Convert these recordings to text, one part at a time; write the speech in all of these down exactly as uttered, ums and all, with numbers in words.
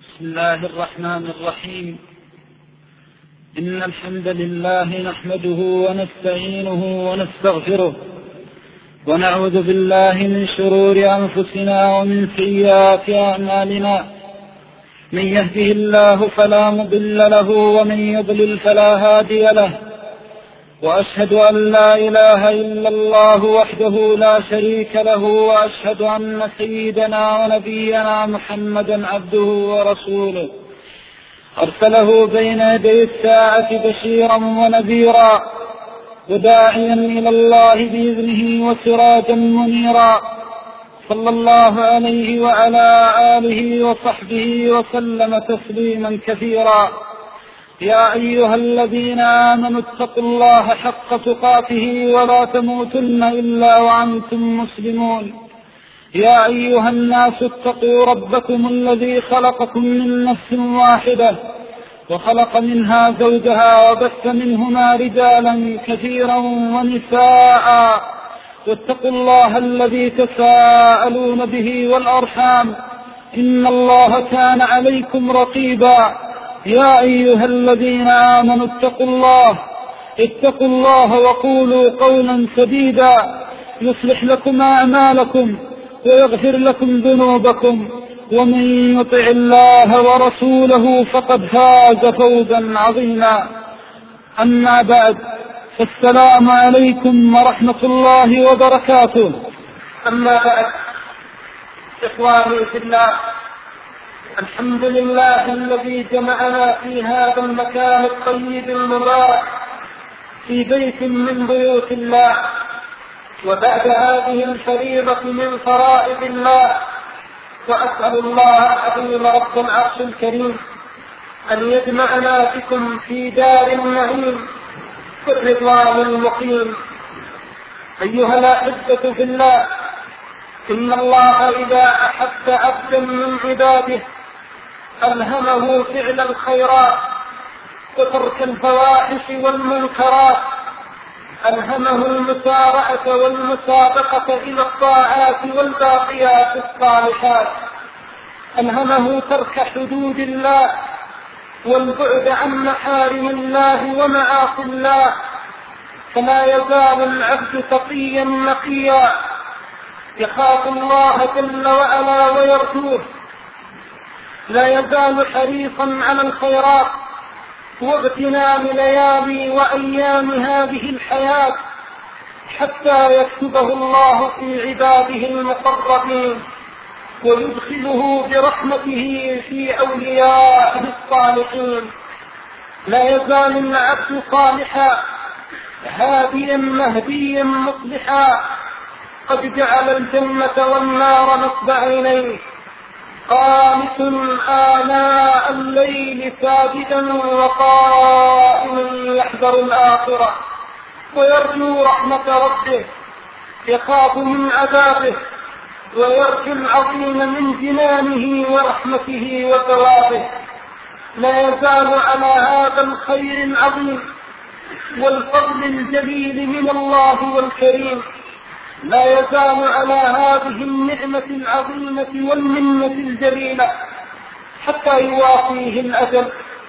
بسم الله الرحمن الرحيم. إن الحمد لله نحمده ونستعينه ونستغفره ونعوذ بالله من شرور أنفسنا ومن سيئات أعمالنا. من يهده الله فلا مضل له ومن يضلل فلا هادي له، وأشهد أن لا إله إلا الله وحده لا شريك له، وأشهد أن سيدنا ونبينا محمدا عبده ورسوله أرسله بين يدي الساعة بشيرا ونذيرا وداعيا إلى الله بإذنه وسراجا منيرا، صلى الله عليه وعلى آله وصحبه وسلم تسليما كثيرا. يا أيها الذين آمنوا اتقوا الله حق تقاته ولا تموتن إلا وأنتم مسلمون. يا أيها الناس اتقوا ربكم الذي خلقكم من نفس واحدة وخلق منها زوجها وبث منهما رجالا كثيرا ونساء، واتقوا الله الذي تساءلون به والأرحام، إن الله كان عليكم رقيبا. يا أيها الذين آمنوا اتقوا الله اتقوا الله وقولوا قولا سديدا يصلح لكم أعمالكم ويغفر لكم ذنوبكم، ومن يطع الله ورسوله فقد فاز فوزا عظيما. أما بعد، فالسلام عليكم ورحمة الله وبركاته. أما بعد، إخواني في الله، الحمد لله الذي جمعنا في هذا المكان الطيب المبارك في بيت من بيوت الله، وبعد هذه الفريضة من فرائض الله، وأسأل الله العظيم رب العرش الكريم أن يجمعنا بكم في دار النعيم في الرضوان المقيم. أيها الأحبة في الله، إن الله إذا أحب عبدا من عباده ألهمه فعل الخيرات وترك الفواحش والمنكرات، ألهمه المسارعة والمسابقة إلى الطاعات والباقيات الصالحات، ألهمه ترك حدود الله والبعد عن محارم الله ومعاصي الله، فلا يزال العبد تقيا نقيا يخاف الله جل وعلا ويرجوه، لا يزال حريصا على الخيرات واغتنام ليالي وأيام هذه الحياة حتى يكتبه الله في عباده المقربين ويدخله برحمته في أوليائه الصالحين. لا يزال العبد صالحا هاديا مهديا مصلحا، قد جعل الجنة والنار نصب عينيه، قانت آناء الليل ساجدا وقائما يحذر الآخرة ويرجو رحمة ربه، يخاف من عذابه ويرجو العظيم من جنانه ورحمته وثوابه. لا يزال على هذا الخير العظيم والفضل الجليل من الله والكريم، لا يزال على هذه النعمة العظيمة والمنة الجليلة حتى يوافيه الأجل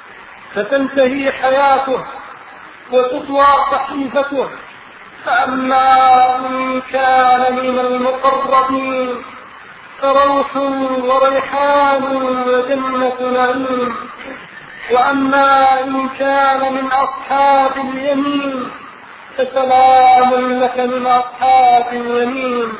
فتنتهي حياته وتطوى صحيفته. فأما إن كان من المقربين فروح وريحان وجنة نعيم، وأما إن كان من أصحاب اليمين فسلام لك من أصحاب اليمين.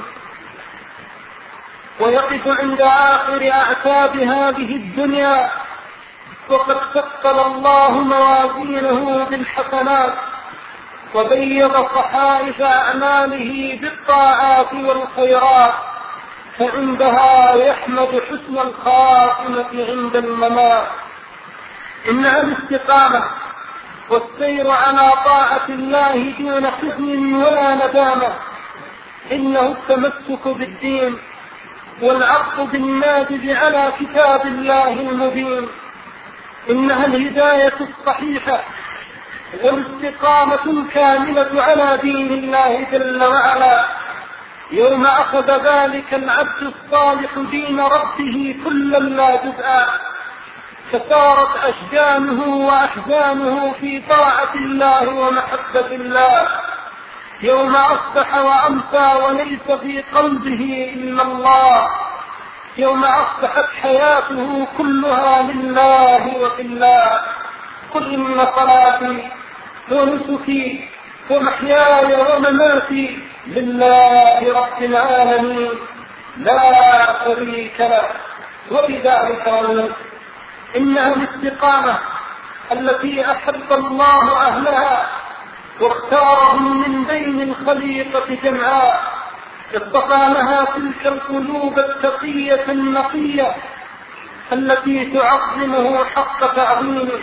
ويقف عند آخر أعتاب هذه الدنيا وقد ثقل الله موازينه بالحسنات وبيض صحائف أعماله بالطاعات والخيرات، فعندها يحمد حسن الخاتمة عند الممات. إنها الاستقامة والسير على طاعة الله دون حزن ولا ندامة، إنه التمسك بالدين والعرض بالناجز على كتاب الله المبين، إنها الهداية الصحيحة والاستقامة الكاملة على دين الله جل وعلا. يوم أخذ ذلك العبد الصالح دين ربه كلا لا جزءا فسارت أشجانه وأحزانه في طاعة الله ومحبة الله، يوم أصبح وأمسى وليس في قلبه إلا الله، يوم أصبحت حياته كلها لله وفي الله. قل إن صلاتي ونسكي ومحياي ومماتي لله رب العالمين لا شريك له. وبذلك أمرت. إنها الاستقامة التي أحب الله أهلها واختارهم من بين الخليقة جمعاء، اصطفى لها تلك القلوب التقية النقية التي تعظمه حق تعظيمه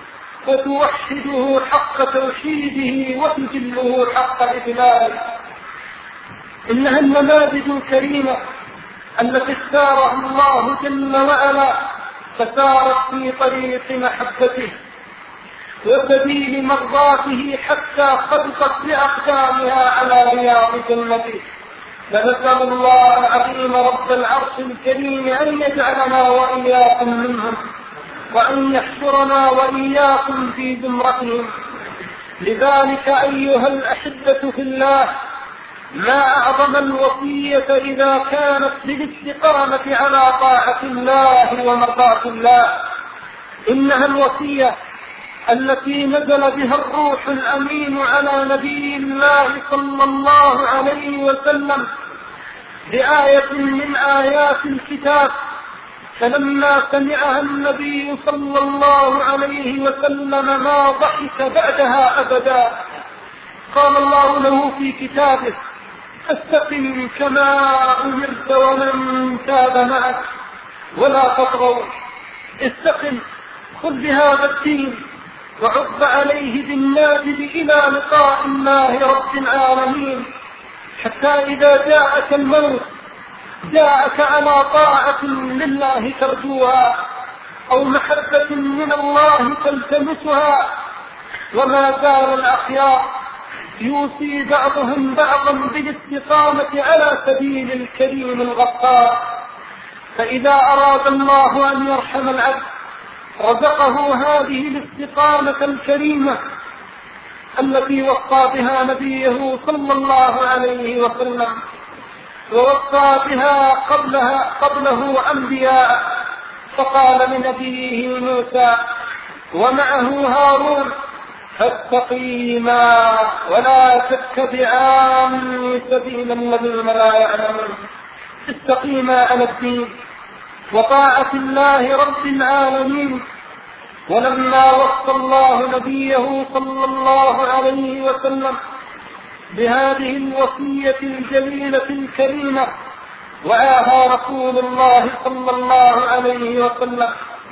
وتوحده حق توحيده وتجله حق إجلاله. إنها النماذج الكريمة التي اختارها الله جل وعلا فسارت في طريق محبته وسبيل مرضاته حتى خلقت بأقدامها على رياض جنته. فنسأل الله العظيم رب العرش الكريم أن يجعلنا وإياكم منهم، وأن يحشرنا وإياكم في زمرتهم. لذلك أيها الأحبة في الله، ما أعظم الوصية إذا كانت بالاستقامة على طاعة الله ومرضاة الله. إنها الوصية التي نزل بها الروح الأمين على نبي الله صلى الله عليه وسلم بآية من آيات الكتاب، فلما سمعها النبي صلى الله عليه وسلم ما ضحك بعدها أبدا. قال الله له في كتابه: استقم كما أمرت ومن تاب معك ولا تطغوا. استقم، خذ بهذا الدين وعض عليه بالناجذ إلى لقاء الله رب العالمين، حتى إذا جاءك الموت جاءك على طاعة لله ترجوها أو محبة من الله تلتمسها. وما زال الأخيار يوصي بعضهم بعضا بالاستقامة على سبيل الكريم الغفار. فإذا أراد الله أن يرحم العبد رزقه هذه الاستقامة الكريمة التي وصى بها نبيه صلى الله عليه وسلم، ووصى بها قبلها قبله أنبياء. فقال لنبيه موسى ومعه هارون: فاستقيما ولا تتبعان سبيل الذين لا يعلمون. استقيما على الدين وطاعة الله رب العالمين. ولما وصى الله نبيه صلى الله عليه وسلم بهذه الوصية الجليلة الكريمة وعاها رسول الله صلى الله عليه وسلم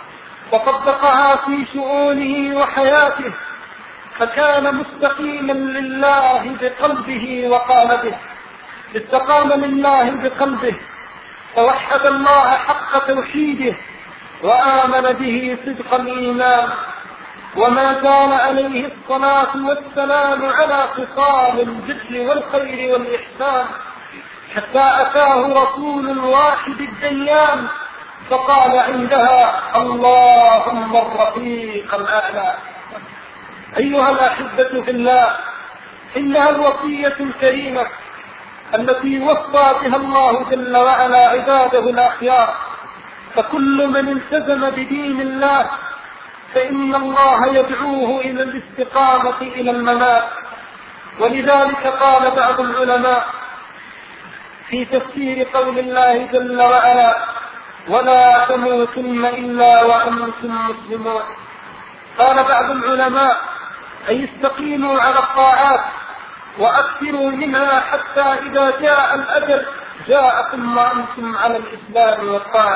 وطبقها في شؤونه وحياته، فكان مستقيما لله بقلبه وقالبه. استقام لله بقلبه فوحد الله حق توحيده وآمن به صدق الإيمان، وما زال عليه الصلاة والسلام على خصال البر والخير والإحسان، حتى أتاه رسول واحد الديان فقال عندها: اللهم الرفيق الأعلى. أيها الأحبة في الله، إنها الوصية الكريمة التي وصى بها الله جل وعلا عباده الأخيار. فكل من التزم بدين الله فإن الله يدعوه إلى الاستقامة إلى الممات. ولذلك قال بعض العلماء في تفسير قول الله جل وعلا: ولا تموتن إلا وأنتم مسلمون. قال بعض العلماء: أي استقيموا على الطاعات وأكثروا منها حتى إذا جاء الأجل جاءكم وأنتم على الإسلام والطاعة.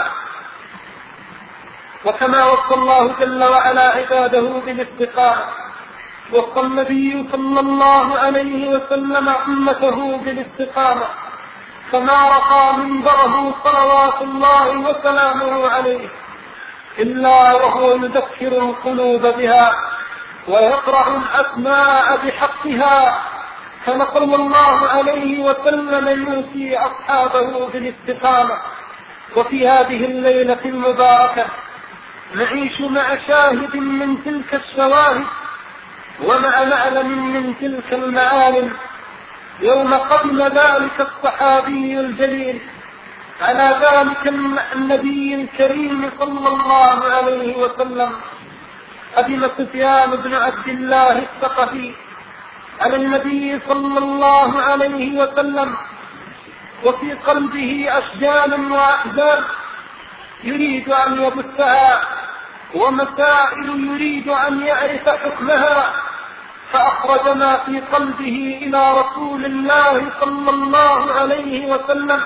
وكما وصى الله جل وعلا عباده بالاستقامة، وصى النبي صلى الله عليه وسلم أمته بالاستقامة، فما رقى منبره صلوات الله وسلامه عليه إلا وهو يذكر القلوب بها ويقرأ الأسماء بحقها، كما صلى الله عليه وسلم يوصي أصحابه بالاستقامة. وفي هذه الليلة المباركة نعيش مع شاهد من تلك الشواهد ومع معلم من تلك المعالم يوم قدم ذلك الصحابي الجليل على ذلك النبي الكريم صلى الله عليه وسلم. قدم سفيان بن عبد الله الثقفي على النبي صلى الله عليه وسلم وفي قلبه أشجان وأحزان يريد أن يبثها ومسائل يريد أن يعرف حكمها، فأخرج ما في قلبه إلى رسول الله صلى الله عليه وسلم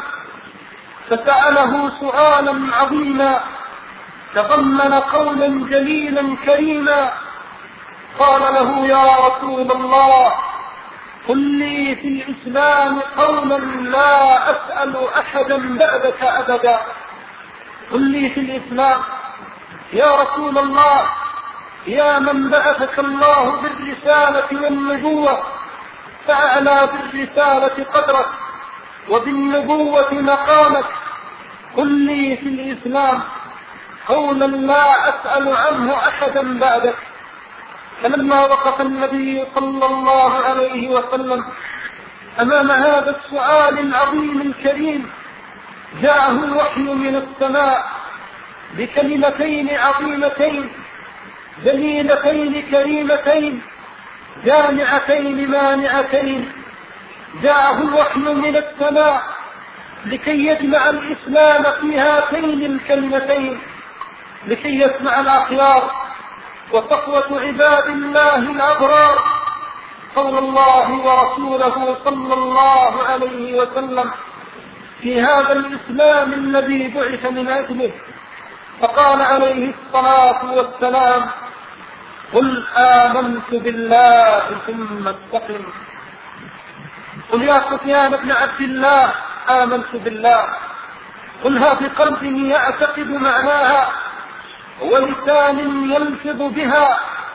فسأله سؤالا عظيما تضمن قولا جليلا كريما. قال له: يا رسول الله، قل لي في الإسلام قولا لا أسأل أحدا بعدك أبدا. قل لي في الإسلام يا رسول الله، يا من بعثك الله بالرسالة والنبوة فأعلى بالرسالة قدرك وبالنبوة مقامك، قل لي في الإسلام قولا لا أسأل عنه أحدا بعدك. فلما وقف النبي صلى الله عليه وسلم أمام هذا السؤال العظيم الكريم جاءه الوحي من السماء بكلمتين عظيمتين جليلتين كريمتين جامعتين مانعتين. جاءه الوحي من السماء لكي يجمع الإسلام في هاتين الكلمتين، لكي يسمع الأخيار وصفوة عباد الله الأبرار قول الله ورسوله صلى الله عليه وسلم في هذا الإسلام الذي بعث من أجله. فقال عليه الصلاة والسلام: قل آمنت بالله ثم استقم. قل يا سفيان بن عبد الله آمنت بالله، قلها بقلب يعتقد معناها ولسان يلفظ بها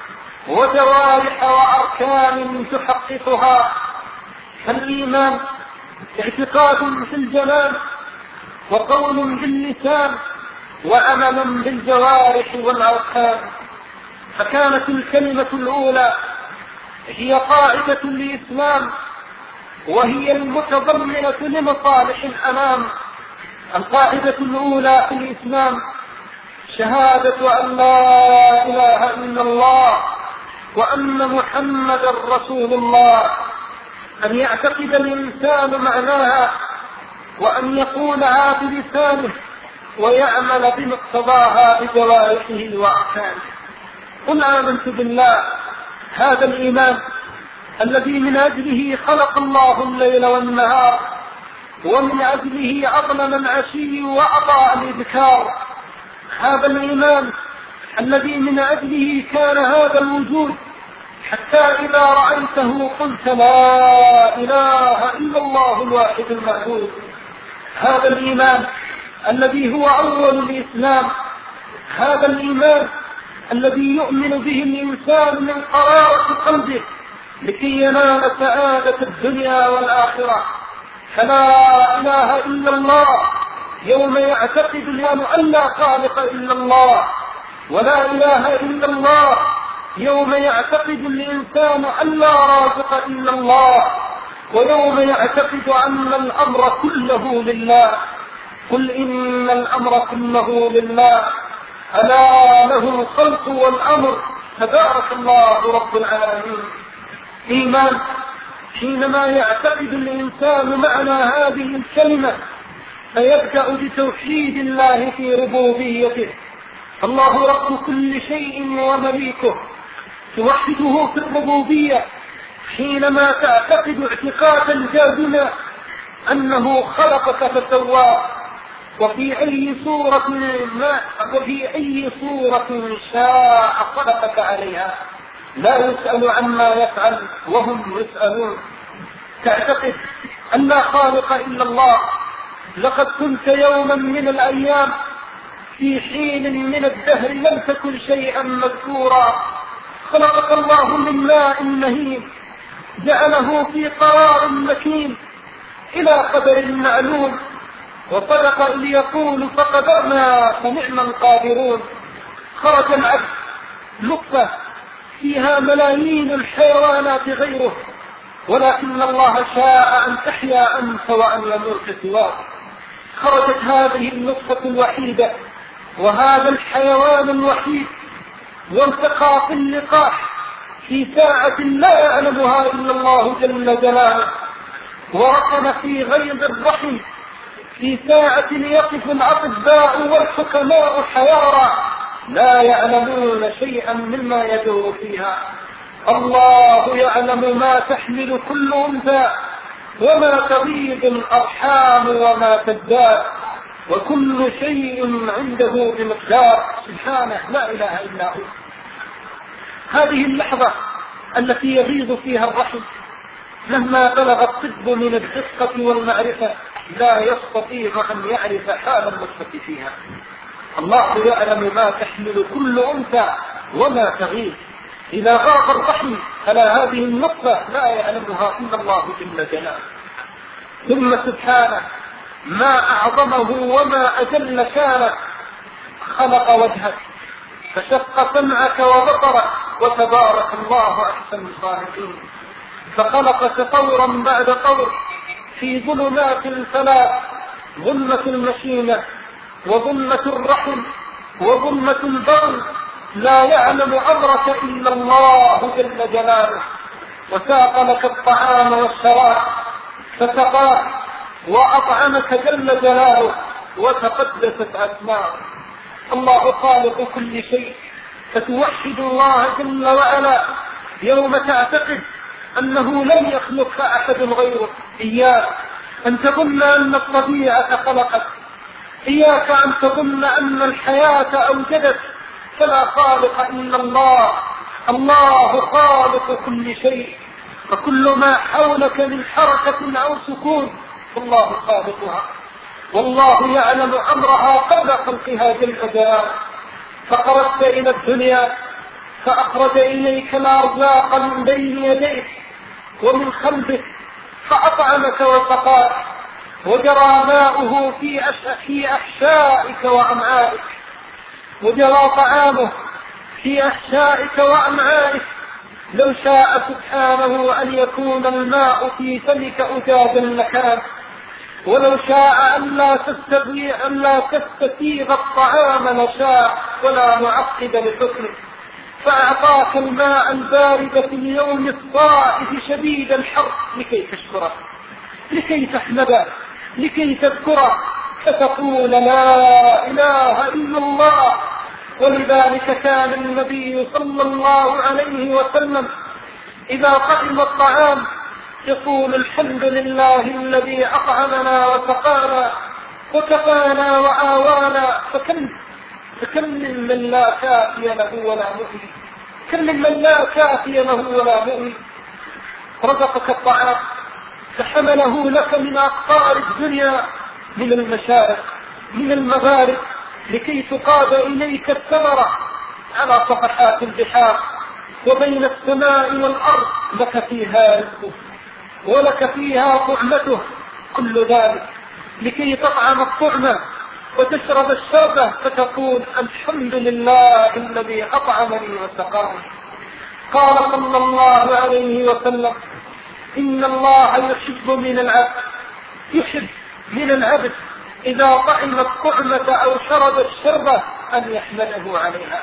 وجوارح وأركان تحققها. فالإيمان اعتقاد في الجنان وقول باللسان وعمل بالجوارح والأركان. فكانت الكلمة الأولى هي قاعدة الإسلام وهي المتضمنة لمصالح الأمام. القاعدة الأولى في الإسلام شهادة أن لا إله إلا الله وأن محمدا رسول الله، أن يعتقد الإنسان معناها وأن يقولها بلسانه ويعمل بمقتضاها بجوارحه وأركانه. قل آمنت بالله، هذا الإيمان الذي من أجله خلق الله الليل والنهار ومن أجله أظلم العشي وأضاء الإبكار. هذا الإيمان الذي من أجله كان هذا الوجود، حتى إذا رأيته قلت لا إله إلا الله الواحد المعبود. هذا الإيمان الذي هو أول الإسلام، هذا الإيمان الذي يؤمن به الإنسان من قرارة قلبه لكي ينال سعادة الدنيا والآخرة. فلا إله إلا الله يوم يعتقد الإنسان أن لا خالق إلا الله، ولا إله إلا الله يوم يعتقد الإنسان أن لا رازق إلا الله، ويوم يعتقد أن الأمر كله لله. قل إن الأمر كله لله ألا له الخلق والأمر تبارك الله رب العالمين. إيمان حينما يعتقد الإنسان معنى هذه الكلمة فيبدأ بتوحيد الله في ربوبيته. الله رب كل شيء ومليكه، توحده في الربوبية حينما تعتقد اعتقادا جازما أنه خلقك فسواك، وفي أي صورة ما وفي أي صورة شاء خلقك عليها، لا يسأل عما يفعل وهم يسألون. تعتقد أن لا خالق إلا الله. لقد كنت يوما من الأيام في حين من الدهر لم تكن شيئا مذكورا، خلقك الله من ماء مهين جعله في قرار مكين إلى قدر معلوم، وصدق إذ يقول فقدرنا فنعم القادرون. خرج العبد نطفة فيها ملايين الحيوانات غيره، ولكن الله شاء أن تحيا أنت وأن يموت سواك. خرجت هذه النطفة الوحيدة وهذا الحيوان الوحيد والتقى في اللقاح في ساعة لا يعلمها إلا الله جل جلاله، ورقم في غيظ الرحم في ساعة يقف الأطباء والحكماء حيارى لا يعلمون شيئا مما يدور فيها. الله يعلم ما تحمل كل أنثى وما تغيض الأرحام وما تزداد، وكل شيء عنده بمقدار. سبحانه لا إله إلا هو. هذه اللحظة التي يغيض فيها الرحم لما بلغ الطب من الدقة والمعرفة لا يستطيع أن يعرف حال النطفة فيها. الله يعلم ما تحمل كل أنثى وما تغيض. إذا غاب الرحم فلا هذه النطفة لا يعلمها إلا الله جل جلاله. ثم سبحانه ما أعظمه وما أجل شانه خلق وجهك فشق سمعك وبصرك وتبارك الله أحسن الخالقين، فخلقك طورا بعد طور في ظلمات ثلاث: ظلمة المشيمة وظلمة الرحم وظلمة البول، لا يعلم أمرك إلا الله جل جلاله. وساق لك الطعام والشراب فسقاك وأطعمك جل جلاله وتقدست أسماءه. الله خالق كل شيء، فتوحد الله جل وعلا يوم تعتقد أنه لم يخلق أحد غيره. إياك أن تظن أن الطبيعة خلقت، إياك أن تظن أن الحياة أوجدت، فلا خالق إلا الله. الله خالق كل شيء، فكل ما حولك من حركة أو سكون الله خالقها، والله يعلم أمرها قبل خلقها جل جلاله. فخرجت إلى الدنيا فأخرج إليك الأرزاق من بين يديك ومن خلفك، فأطعمك وسقاك، وجرى ماؤه في أحشائك وأمعائك، وجرى طعامه في أحشائك وأمعائك. لو شاء سبحانه أن يكون الماء في فمك أجاجا لكان، ولو شاء أن لا تستطيع أن لا تستسيغ الطعام لشاء، ولا معقب لحكمه، فأعطاك الماء البارد في اليوم الصائف شديد الحر لكي تشكره، لكي تحمده، لكي تذكره، فتقول لا إله إلا الله. ولذلك كان النبي صلى الله عليه وسلم إذا طعم الطعام يقول الحمد لله الذي أطعمنا وسقانا وكفانا وآوانا. فكم فكم من لا كافي له ولا مؤمن، كم من لا كافي له ولا مؤمن. رزقك الطعام فحمله لك من أقطار الدنيا، من المشارق من المغارب، لكي تقاد إليك الثمرة على صفحات البحار وبين السماء والأرض، لك فيها رزقه ولك فيها طعمته. كل ذلك لكي تطعم الطعمة وتشرب الشربة فتقول الحمد لله الذي أطعمني وسقاني. قال صلى الله عليه وسلم إن الله يحب من العبد يحب من العبد إذا طعم الطعمة أو شرب الشربة أن يحمده عليها.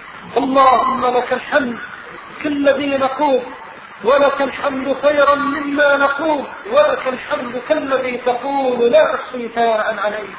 اللهم لك الحمد كالذي نقول، ولك الحمد خيرا مما نقول، ولك الحمد كالذي تقول لا أحصي ثناء عليك.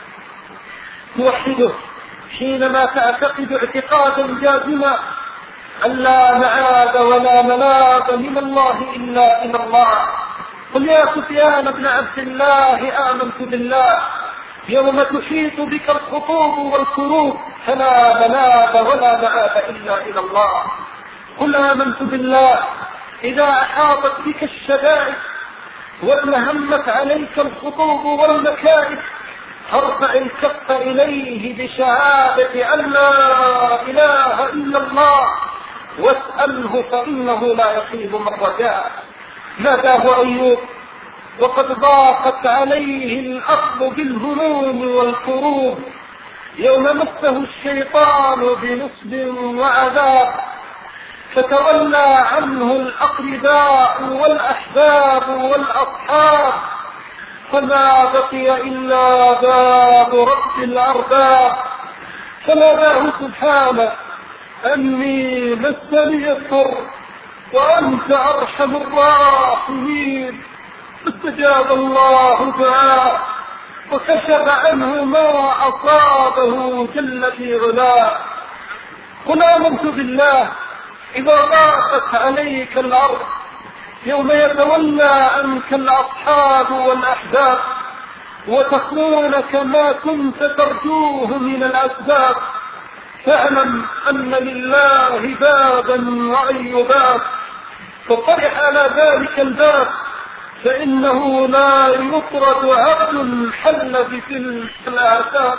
توحده حينما تعتقد اعتقادا جازما أن لا معاذ ولا ملاذ من الله إلا إلى الله. قل يا سفيان بن عبد الله آمنت بالله يوم تحيط بك الخطوب والكروب فلا ملاذ ولا معاذ إلا إلى الله. قل آمنت بالله إذا أحاطت بك الشدائد وانهمت عليك الخطوب والمكائد فارفع الكف إليه بشهادة أن لا إله إلا الله واسأله فإنه لا يخيب من رجاء. ناداه أيوب وقد ضاقت عليه الأرض بالهموم والكروب يوم مسه الشيطان بنصب وعذاب فتولى عنه الأقرباء والأحباب والأصحاب، فما بقي إلا باب رب الأرباب، فناداه سبحانه أني مسني الضر وأنت أرحم الراحمين، فاستجاب الله دعاءه وكشف عنه ما أصابه جل في علاه. قل آمنت بالله إذا ضاقت عليك الأرض يوم يتولى عنك الأصحاب والأحباب وتخونك ما كنت ترجوه من الأسباب، فاعلم أن لله بابا وأي باب، فطرح على ذلك الباب فإنه لا يطرد عبد حل بتلك الآثار.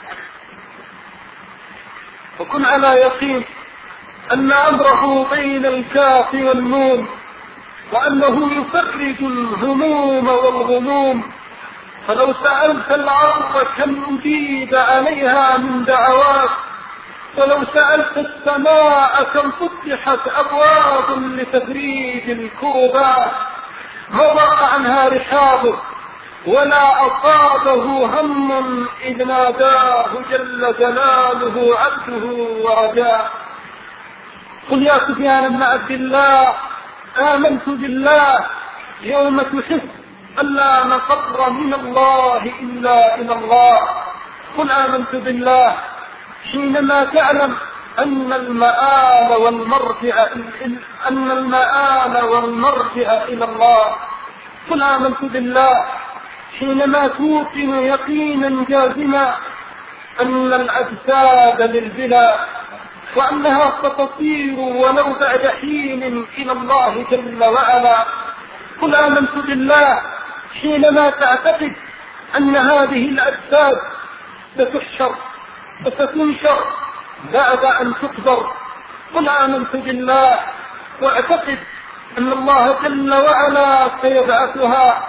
وكن على يقين أن أمره بين الكاف والنون، وأنه يفرج الهموم والغموم، فلو سألت الأرض كم أجيب عليها من دعوات، ولو سألت السماء كم فتحت أبواب لتفريج الكربات، ما ضاق عنها رحابه ولا أصابه هم إذ ناداه جل جلاله عبده ورجاه. قل يا سفيان بن عبد الله آمنت بالله يوم تحس أن لا مفر من الله إلا إلى الله. قل آمنت بالله حينما تعلم أن المآل والمرجع أن المآل والمرجع إلى الله. قل آمنت بالله حينما توقن يقينا جازما أن الأجساد للبلا وأنها ستطير ولو بعد حين إلى الله جل وعلا. قل آمنت بالله حينما تعتقد أن هذه الأجساد ستحشر وستنشر بعد أن تقدر. قل آمنت بالله واعتقد أن الله جل وعلا سيبعثها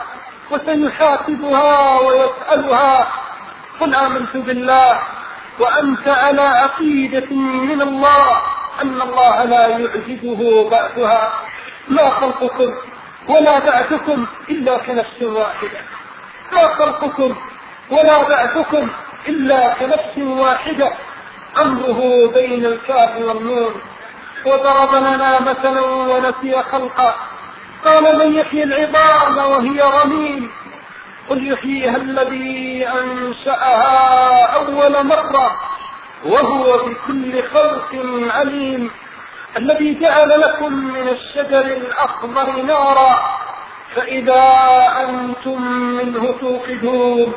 وسيحاسبها ويسألها. قل آمنت بالله وأنت على عقيدة من الله أن الله لا يعجزه بعثها. ما خلقكم ولا بعثكم إلا كنفس واحدة، ما خلقكم ولا بعثكم إلا كنفس واحدة، أمره بين الكاف والنون. وضرب لنا مثلا ونسي خلقه قال من يحيي العظام وهي رميم. قل يحييها الذي أنشأها أول مرة وهو بكل خلق عليم، الذي جعل لكم من الشجر الأخضر نارا فإذا أنتم منه توقدون،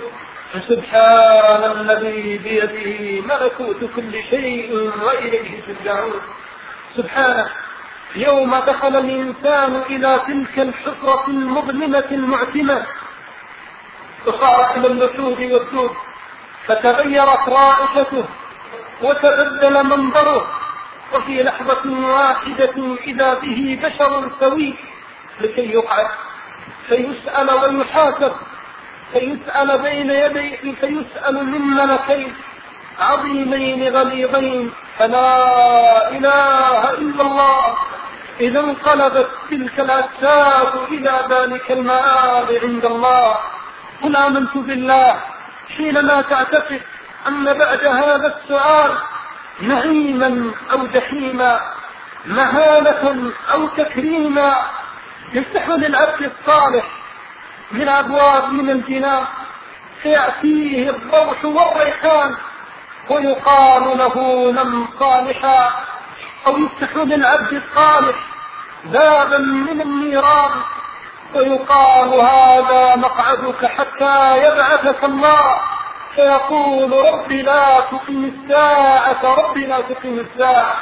فسبحان الذي بيده ملكوت كل شيء وإليه ترجعون. سبحانه يوم دخل الإنسان إلى تلك الحفرة المظلمة المعتمة وصار إلى اللحود والدود، فتغيرت رائحته وتبدل منظره، وفي لحظة واحدة إذا به بشر سوي لكي يقعد فيسأل ويحاسب، فيسأل بين يديه فيسأل من ملكين عظيمين غليظين فلا إله إلا الله. إذا انقلبت تلك الأجساد إلى ذلك المآب عند الله. قل آمنت بالله حينما تعتقد أن بعد هذا السؤال نعيما أو جحيما، مهانة أو تكريما، يفتح للعبد الصالح من أبواب من الجنان فيأتيه الروح والريحان ويقال له نم صالحا، أو يفتح للعبد الصالح بابا من النيران ويقال هذا مقعدك حتى يبعثك الله، فيقول رب لا تقم الساعة رب لا تقم الساعة.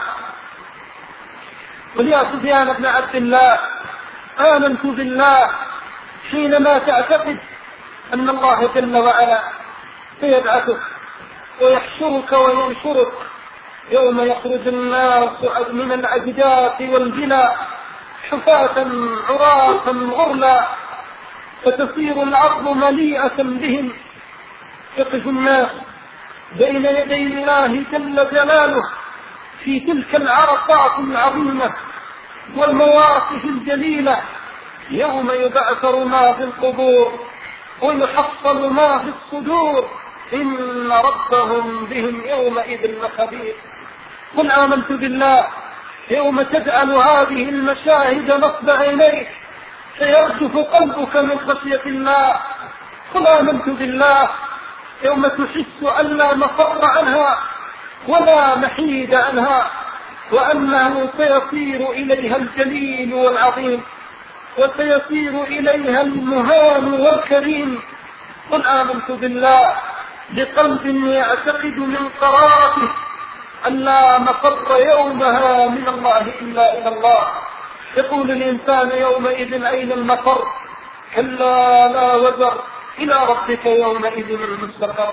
قل يا سفيان بن عبد الله آمنت بالله حينما تعتقد أن الله جل وعلا سيبعثك ويحشرك وينشرك يوم يخرج الناس من الأجداث والبلا حفاة عراة غرلا، فتصير الأرض مليئة بهم، يقف الناس بين يدي الله جل جلاله في تلك العرصات العظيمة والمواقف الجليلة، يوم يبعثر ما في القبور ويحصل ما في الصدور، إن ربهم بهم يومئذ لخبير. قل آمنت بالله يوم تجعل هذه المشاهد نصب عينيك فيرجف قلبك من خشية الله. قل آمنت بالله يوم تحس أن لا مفر عنها ولا محيد عنها، وأنه سيصير إليها الجليل والعظيم وسيصير إليها المهان والكريم. قل آمنت بالله بقلب يعتقد من قرارته أن لا مفر يومها من الله إلا إلى الله. يقول الإنسان يومئذ أين المفر؟ كلا لا وزر، إلى ربك يومئذ المستقر.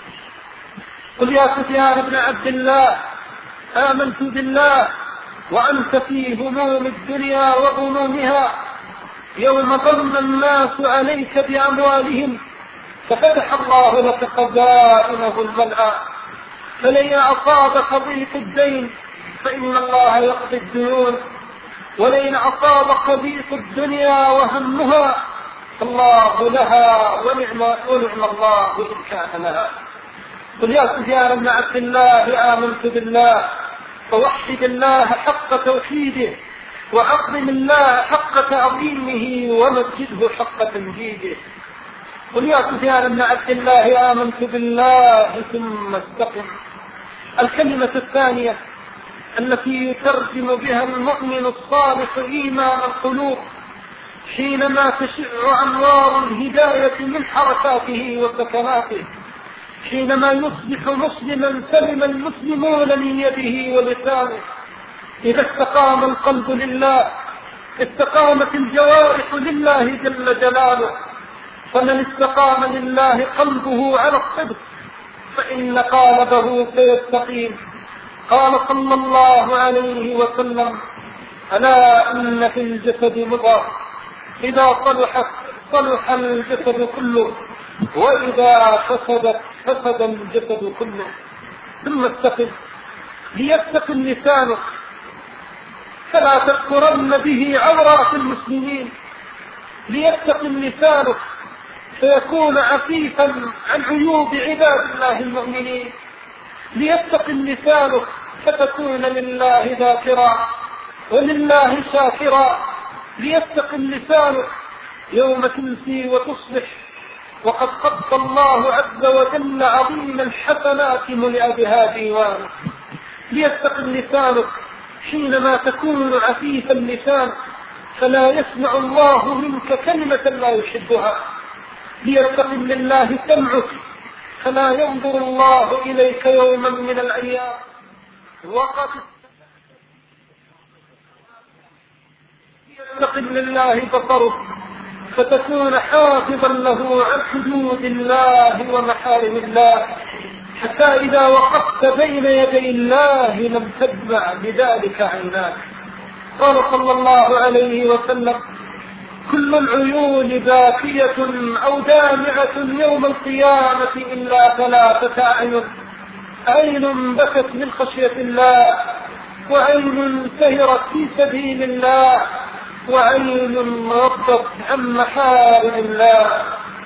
قل يا سفيان بن عبد الله آمنت بالله وأنت في هموم الدنيا وغمومها، يوم ظن الناس عليك بأموالهم ففتح الله لك خزائنه الملأى، فلن أصابك ضيق الدين فإن الله يقضي الديون، ولئن أصابك ضيق الدنيا وهمها فالله لها ونعم, ونعم الله إن كان لها. قل يا سفيان بن عبد الله آمنت بالله فوحد الله حق توحيده وعظم الله حق تعظيمه ومجده حق تمجيده. قل يا سفيان بن عبد الله آمنت بالله ثم استقم. الكلمة الثانية التي يترجم بها المؤمن الصالح إيمان القلوب حينما تشع أنوار الهداية من حركاته وسكناته، حينما يصبح مسلما سلم المسلمون من يده ولسانه. إذا استقام القلب لله استقامت الجوارح لله جل جلاله، فمن استقام لله قلبه على الصدق فإن قالبه سيستقيم. قال صلى الله عليه وسلم ألا إن في الجسد مضغة إذا صلحت صلح الجسد كله وإذا فسدت فسد الجسد كله. ثم استقم ليستقم لسانك فلا تذكرن به عورات المسلمين، ليستقم لسانك فيكون عفيفا عن عيوب عباد الله المؤمنين، ليستقم لسانك فتكون لله ذاكرا ولله شاكرا، ليستقم لسانك يوم تمسي وتصبح وقد قضى الله عز وجل عظيم الحسنات ملئ بها ديوانك، ليستقم لسانك حينما تكون عفيف اللسان فلا يسمع الله منك كلمة لا يحبها، ليستقم لله سمعك فلا ينظر الله إليك يوما من الأيام وقد ليستقم لله بصرك فتكون حافظا له عن حدود الله ومحارم الله، حتى إذا وقفت بين يدي الله لم تدمع بذلك عيناك. قال صلى الله عليه وسلم كل العيون باكية أو دامعة يوم القيامة إلا ثلاثة أعين: عين بكت من خشية الله، وعين سهرت في سبيل الله، وعين غضت عن محارم الله.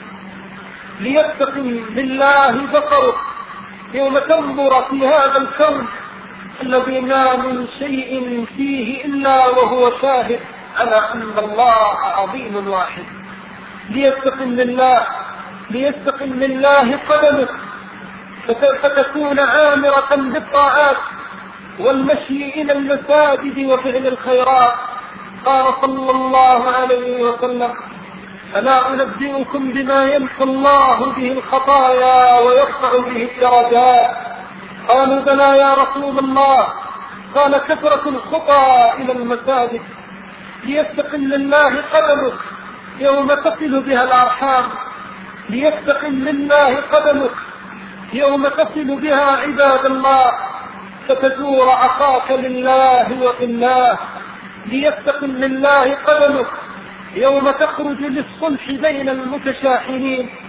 ليستقم بالله بصرك يوم تنظر في هذا الكون الذي ما من شيء فيه إلا وهو شاهد على أن الله عظيم واحد. ليستقم لله ليستقم لله قدمك فتكون عامرة بالطاعات والمشي إلى المساجد وفعل الخيرات. قال صلى الله عليه وسلم ألا أنبئكم بما يمحو الله به الخطايا ويرفع به الدرجات؟ قالوا بلى يا رسول الله. قال كثرة الخطى إلى المساجد. ليستقم لله قدمك يوم تصل بها الأرحام، ليستقم لله قدمك يوم تصل بها عباد الله فتزور أخاك لله وفي الله. ليستقم لله قدمك يوم تخرج للصلح بين المتشاحنين،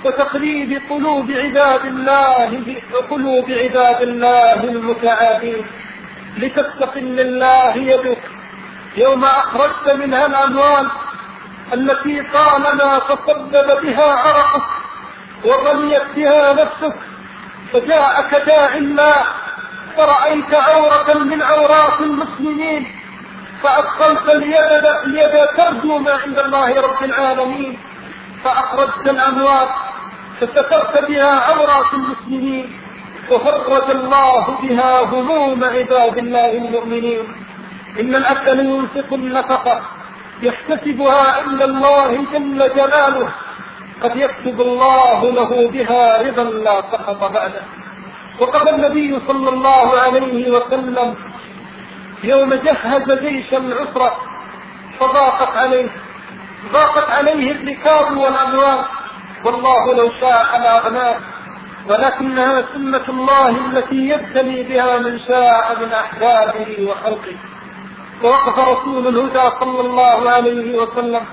وتقليب قلوب عباد الله قلوب عباد الله المتعابين، لتستقل الله يدك يوم أخرجت منها الأموال التي طالما تسبب بها عرقك وغليت بها نفسك، فجاءك داعي الله فرأيت عورة من عورات المسلمين فأدخلت اليد, اليد ترجو ما عند الله رب العالمين، فأخرجت الأموال فسترت بها عورات المسلمين وفرج الله بها هموم عباد الله المؤمنين. إن العبد لينفق النفقة يحتسبها عند الله جل جلاله، قد يكتب الله له بها رضا لا سخط بعده. وقال النبي صلى الله عليه وسلم يوم جهز جيش العسرة فضاقت عليه ضاقت عليه الركاب والأموال، والله لو شاء لأغناه، ولكنها سنة الله التي يبتلي بها من شاء من أحبابه وخلقه. ووقف رسول الهدى صلى الله عليه وسلم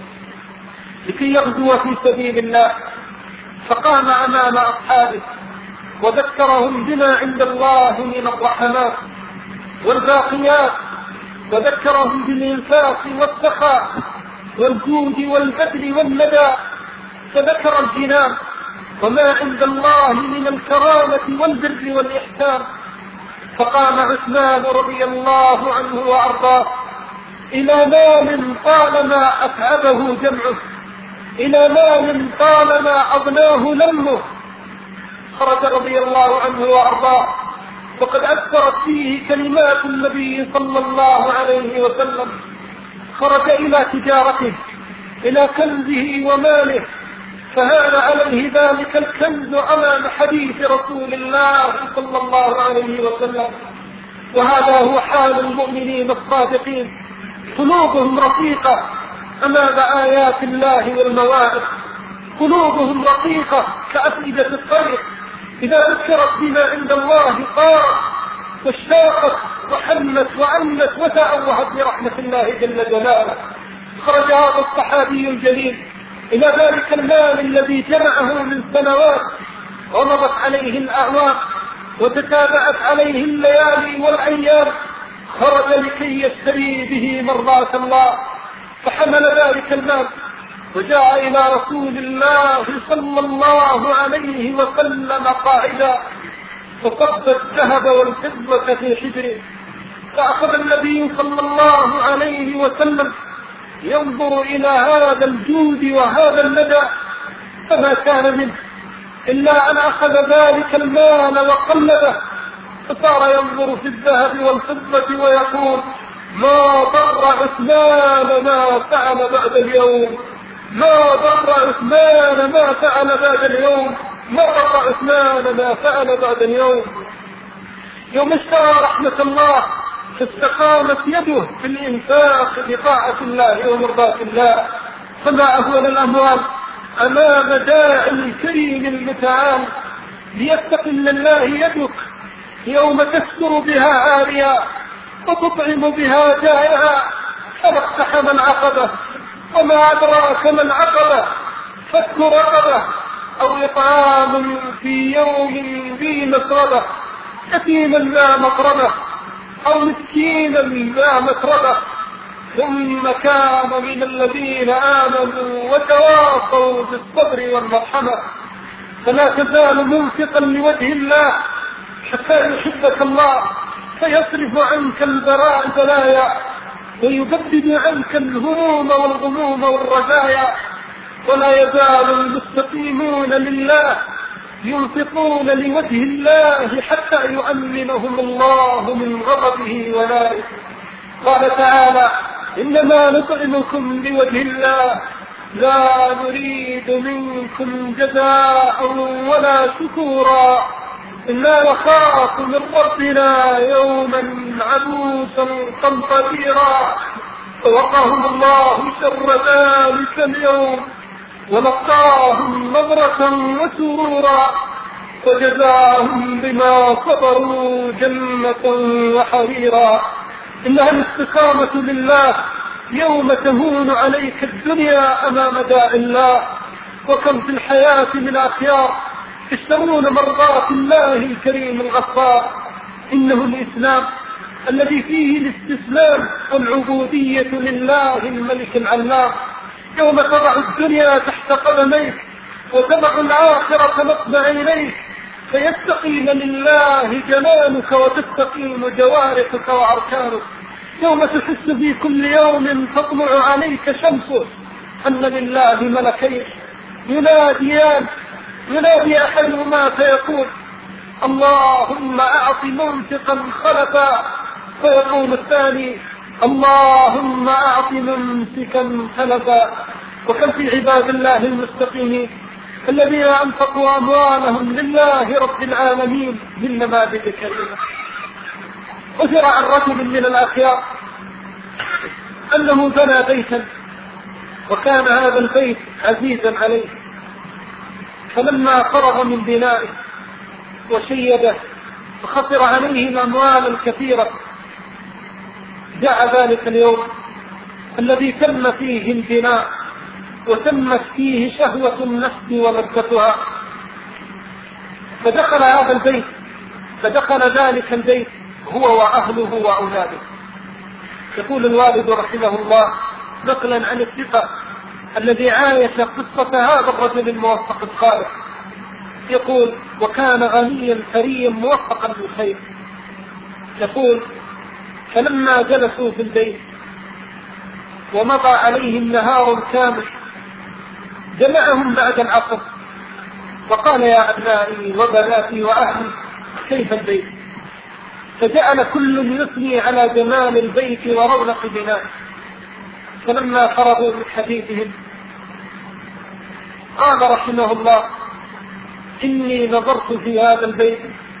لكي يغزو في سبيل الله، فقام أمام أصحابه وذكرهم بما عند الله من الرحمات والباقيات، وذكرهم بالإنفاق والسخاء والجود والبذل والندى، فذكر الجنان وما عند الله من الكرامة والبر والإحسان. فقام عثمان رضي الله عنه وأرضاه إلى مال طالما أتعبه جمعه، إلى مال طالما أضناه لمه، خرج رضي الله عنه وأرضاه وقد أثرت فيه كلمات النبي صلى الله عليه وسلم. خرج إلى تجارته إلى كنزه وماله، فهان عليه ذلك الكنز أمام حديث رسول الله صلى الله عليه وسلم. وهذا هو حال المؤمنين الصادقين، قلوبهم رقيقة أمام آيات الله والمواعظ، قلوبهم رقيقة كأفئدة الطير إذا ذكرت بما عند الله قارت واشتاقت وحنت وأنت وتأوهت برحمة الله جل جلاله. خرج هذا الصحابي الجليل إلى ذلك المال الذي جمعه من سنوات ومضت عليه الأعوام وتتابعت عليه الليالي والأيام، خرج لكي يشتري به مرضاة الله، فحمل ذلك المال وجاء إلى رسول الله صلى الله عليه وسلم قاعدا، فصب الذهب والفضة في حجره، فأخذ النبي صلى الله عليه وسلم ينظر إلى هذا الجود وهذا الندى، فما كان منه إلا أن أخذ ذلك المال وقلبه، فصار ينظر في الذهب والفضة ويقول ما ضر عثمان ما فعل بعد اليوم، ما ضر عثمان ما فعل بعد اليوم، ما ضر عثمان ما فعل بعد اليوم. يوم اشترى رحمة الله فاستقامت يده في الإنفاق بطاعة الله ومرضاة الله، فما أهون الأموال أمام داعي الكريم المتعال، ليستقل الله يدك يوم تستر بها عاريا وتطعم بها جائعا، فما اقتحم العقبة وما أدراك ما العقبة، فك رقبة أو إطعام في يوم ذي مسربة، يتيما لا مقربة أو مسكينا لا متربة، ثم كان من الذين آمنوا وتواصوا بالصبر والمرحمة. فلا تزال منفقا لوجه الله حتى يحبك الله فيصرف عنك البراء البلايا ويبدد عنك الهموم والغموم والرجايا. ولا يزال المستقيمون لله ينفقون لوجه الله حتى يؤمنهم الله من غضبه وناره. قال تعالى إنما نطعمكم لوجه الله لا نريد منكم جزاء ولا شكورا إنا نخاف من ربنا يوما عبوسا قمطريرا. فوقاهم الله شر ذلك اليوم ولقاهم نظرة وسرورا وجزاهم بما صبروا جنة وحريرا. إنها الاستقامة لله يوم تهون عليك الدنيا أمام داء الله، وكم في الحياة من أخيار يشترون مرضات الله الكريم الغفار. إنه الإسلام الذي فيه الاستسلام والعبودية لله الملك العلام. يوم تضع الدنيا تحت قدميك وتضع الآخرة نصب عينيك فيستقيم لله جلالك وتستقيم جوارحك وأركانك. يوم تحس في كل يوم تطلع عليك شمسه أن لله ملكين يناديان، ينادي أحدهما فيقول اللهم أعط منفقا خلفا، فيقول الثاني اللهم أعط ممسكا خلفا. وكم في عباد الله المستقيمين الذين أنفقوا أموالهم لله رب العالمين من نماذج كريمة. أثر عن رجل من الأخيار أنه بنى بيتا وكان هذا البيت عزيزا عليه، فلما فرغ من بنائه وشيده وخسر عليه الأموال الكثيرة جاء ذلك اليوم الذي تم فيه البناء وتمت فيه شهوة النفس ولذتها، فدخل هذا البيت فدخل ذلك البيت هو وأهله وأولاده. يقول الوالد رحمه الله نقلا عن الثقة الذي عايش قصة هذا الرجل الموفق الصالح، يقول وكان غنيا ثريا موفقا للخير. يقول فلما جلسوا في البيت ومضى عليهم نهار كامل جمعهم بعد العصر وقال يا أبنائي وبناتي وأهلي كيف البيت؟ فجعل كل يثني على جمال البيت ورونق بنائه. فلما فرغوا من حديثهم قال رحمه الله إني نظرت في هذا البيت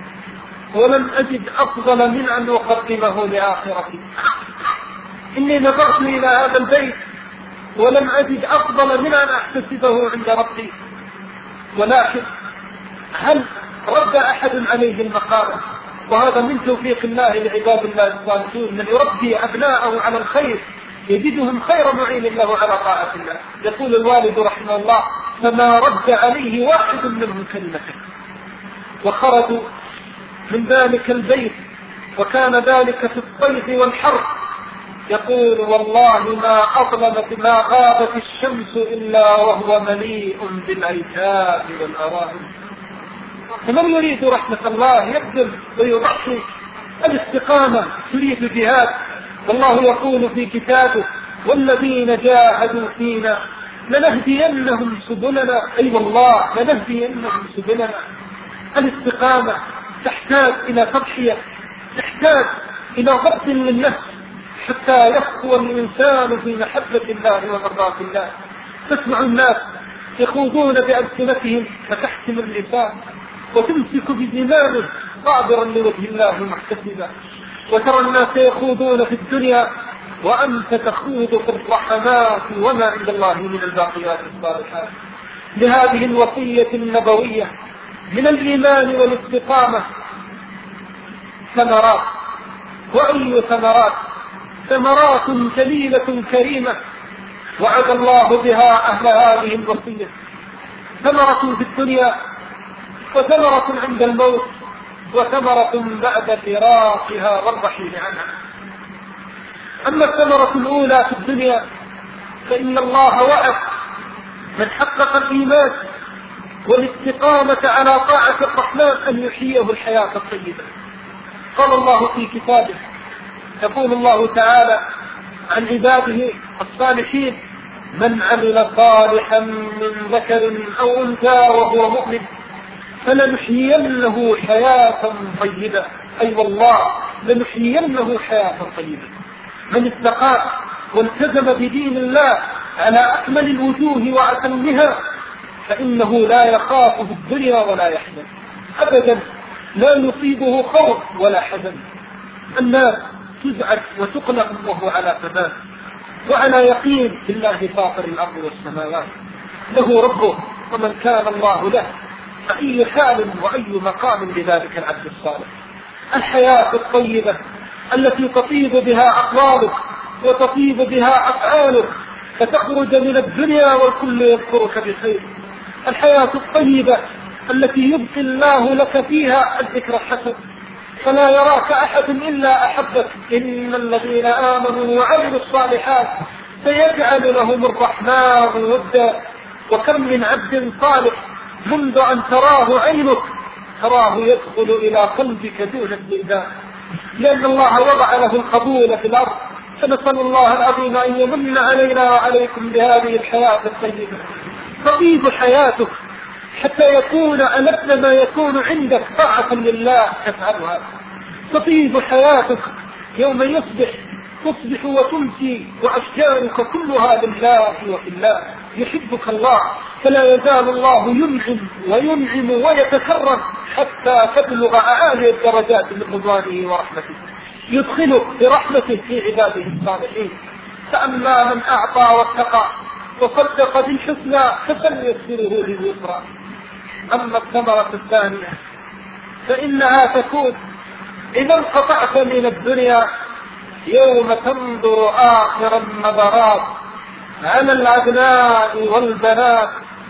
ولم أجد أفضل من أن أقدمه لآخرتي. إني نظرت إلى هذا البيت ولم أجد أفضل من أن أحتسبه عند ربي. ولكن هل رد أحد عليه المقام؟ وهذا من توفيق الله لعباد الله الصالحين من يربي أبناءه على الخير يجدهم خير معين له على طاعة الله. يقول الوالد رحمه الله فما رد عليه واحد منهم كلمة. وخرجوا من ذلك البيت وكان ذلك في الصيف والحر. يقول والله ما أظلمت ما غابت الشمس إلا وهو مليء بالعتاب والأراضي. فمن يريد رحمة الله يقدم ويضحي. الاستقامة تريد جهاد، والله يقول في كتابه والذين جاهدوا فينا لنهدينهم سبلنا. أي أيوة والله لنهدينهم سبلنا. الاستقامة تحتاج إلى تضحية، تحتاج إلى ضبط للنفس حتى يخطو الإنسان في محبة الله ومرضاة الله. تسمع الناس يخوضون بألسنتهم فتحسم اللسان وتمسك بزمامه قادرا لوجه الله محتسبا. وترى الناس يخوضون في الدنيا وأنت تخوض في الرحمات وما عند الله من الباقيات الصالحات. لهذه الوصية النبوية من الإيمان والاستقامة ثمرات. وأي ثمرات؟ ثمرات جليلة كريمة وعد الله بها أهل هذه الوصية. ثمرة في الدنيا وثمرة عند الموت وثمرة بعد فراقها والرحيل عنها. أما الثمرة الأولى في الدنيا فإن الله وعد من حقق الإيمان والاستقامة على طاعة الرحمن أن يحييه الحياة الطيبة. قال الله في كتابه يقول الله تعالى عن عباده الصالحين من عمل صالحا من ذكر أو أنثى وهو مؤمن فلنحيينه حياة طيبة. أي أيوة والله لنحيينه حياة طيبة. من استقام والتزم بدين الله على أكمل الوجوه وأتمها فإنه لا يخاف في الدنيا ولا يحزن أبدا، لا يصيبه خوف ولا حزن. الناس تزعج وتقلق وهو على ثبات وعلى يقين بالله فاطر الأرض والسماوات. له ربه ومن كان الله له فأي حال وأي مقام لذلك العبد الصالح. الحياة الطيبة التي تطيب بها أقوالك وتطيب بها أفعالك فتخرج من الدنيا والكل يذكرك بخير. الحياة الطيبة التي يبقي الله لك فيها الذكر الحسن، فلا يراك أحد إلا أحبك. إن الذين آمنوا وعملوا الصالحات سيجعل لهم الرحمن ودا. وكم من عبد صالح منذ أن تراه عينك تراه يدخل إلى قلبك دون استئذان، لأن الله وضع له القبول في الأرض. فنسأل الله العظيم أن يمن علينا وعليكم بهذه الحياة الطيبة. تطيب حياتك حتى يكون ألذ ما يكون عندك طاعة لله تفعلها. تطيب حياتك يوم يصبح تصبح وتمسي وأشجارك كلها لله وفي الله. يحبك الله، فلا يزال الله ينعم وينعم ويتكرم حتى تبلغ أعالي الدرجات من رضوانه ورحمته. يدخلك برحمته في عباده الصالحين. فأما من أعطى واتقى وصدق بالحسنى فسنيسره لليسرى. أما الثمرة الثانية فإنها تكون إذا انقطعت من الدنيا يوم تنظر آخر النظرات على الأبناء والبنات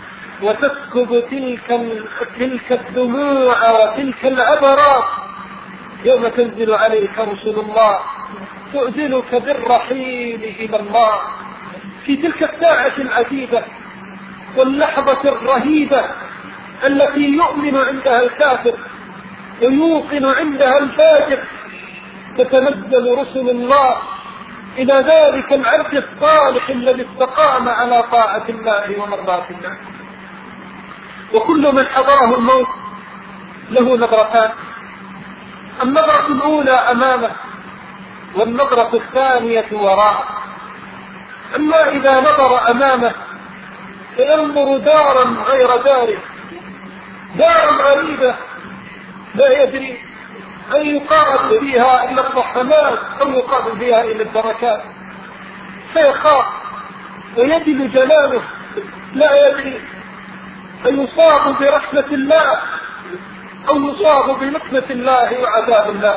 وتسكب تلك تلك الدموع وتلك العبرات، يوم تنزل عليك رسل الله تؤذنك بالرحيل إلى الله في تلك الساعة العجيبة واللحظة الرهيبة التي يؤمن عندها الكافر ويوقن عندها الفاجر. تتنزل رسل الله إلى ذلك العبد الصالح الذي استقام على طاعة الله ومرضاة الله. وكل من حضره الموت له نظرتان، النظرة الأولى أمامه والنظرة الثانية وراءه. أما إذا نظر أمامه فينظر دارا غير داره، دارا غريبة لا يدري أن يقارب فيها إلى الرحمات أو يقارب فيها إلى الدركات، فيخاف ويجل جلاله، لا يدري أن يصاب برحمة الله أو يصاب بنقمة الله وعذاب الله.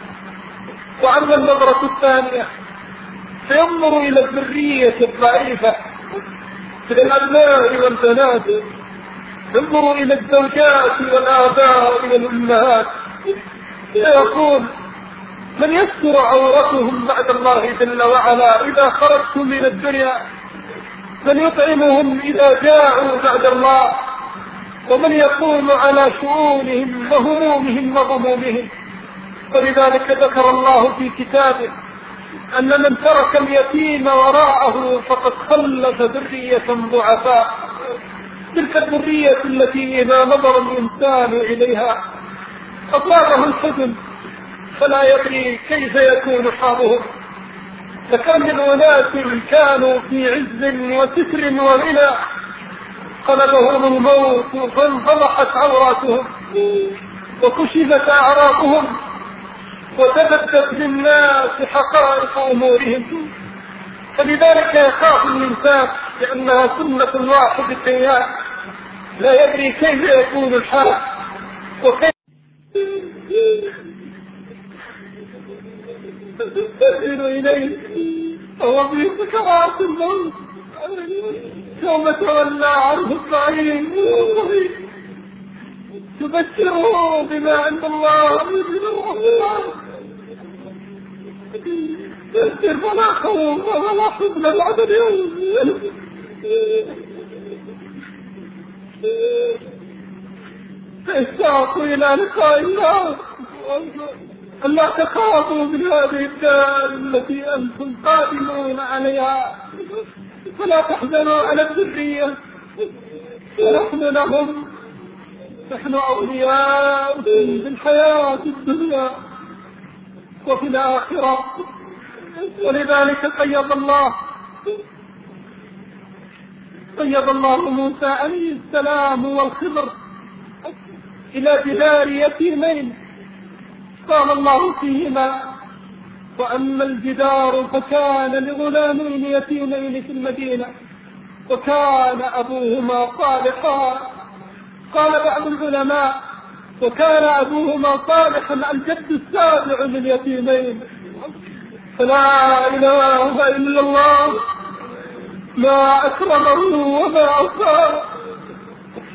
وأما النظرة الثانية فينظر إلى الذرية الضعيفة إلى الأبناء والبنات، ينظر إلى الزوجات والآباء والأمهات، فيقول من يستر عورتهم بعد الله جل وعلا إذا خرجتم من الدنيا؟ من يطعمهم إذا جاءوا بعد الله؟ ومن يقوم على شؤونهم وهمومهم وغمومهم؟ ولذلك ذكر الله في كتابه أن من ترك اليتيم وراءه فقد خلف ذرية ضعفاء، تلك الذرية التي إذا نظر الإنسان إليها أصابه الحزن فلا يدري كيف يكون حالهم. فكم من أناس كانوا في عز وستر وغنى قلبهم الموت فانفضحت عوراتهم وكشفت أعراضهم وتبدت للناس حقائق أمورهم. فلذلك يخاف الإنسان لأنها سنة واحدة الدنيا، لا يدري كيف يكون الحال وكيف تسير إليه وهو في سكرات الموت يوم تولى عنه الضعيف تبشره بما عند الله من الرحمن، تبشر فلا خوف ولا حزن بعد اليوم. فاشتاقوا إلى لقاء الله، ألا تخافوا من هذه الدار التي أنتم قادمون عليها، فلا تحزنوا على الذرية، نحن لهم، نحن أولياء في الحياة الدنيا وفي الآخرة. ولذلك قيض الله قيض الله موسى عليه السلام والخضر إلى جدار يتيمين، قال الله فيهما وأما الجدار فكان لغلامين يتيمين في المدينة وكان أبوهما صالحا. قال بعض العلماء وكان أبوهما صالحا الجد السابع لليتيمين. فلا إله إلا الله، ما أكرمه وما أصاب.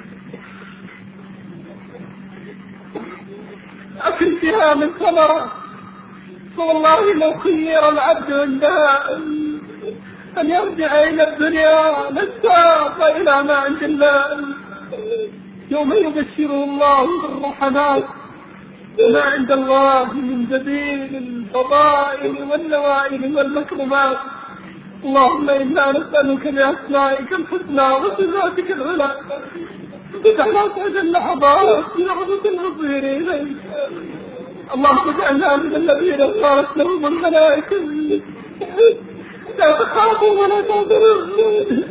أكل فيها من ثمرة. فوالله لو خير العبد عندها أن يرجع إلى الدنيا لاشتاق إلى ما عند الله يوم يبشره الله بالرحمات وما عند الله من جزيل الفضائل والنوائل والمكرمات. اللهم إنا نسألك بأسمائك الحسنى وصفاتك العلى بتحرك أجل اللحظات بلحظة المصير إليك. اللهم اجعلنا من الذين قالت لهم الملائكة لا تخافوا ولا تحزنوا.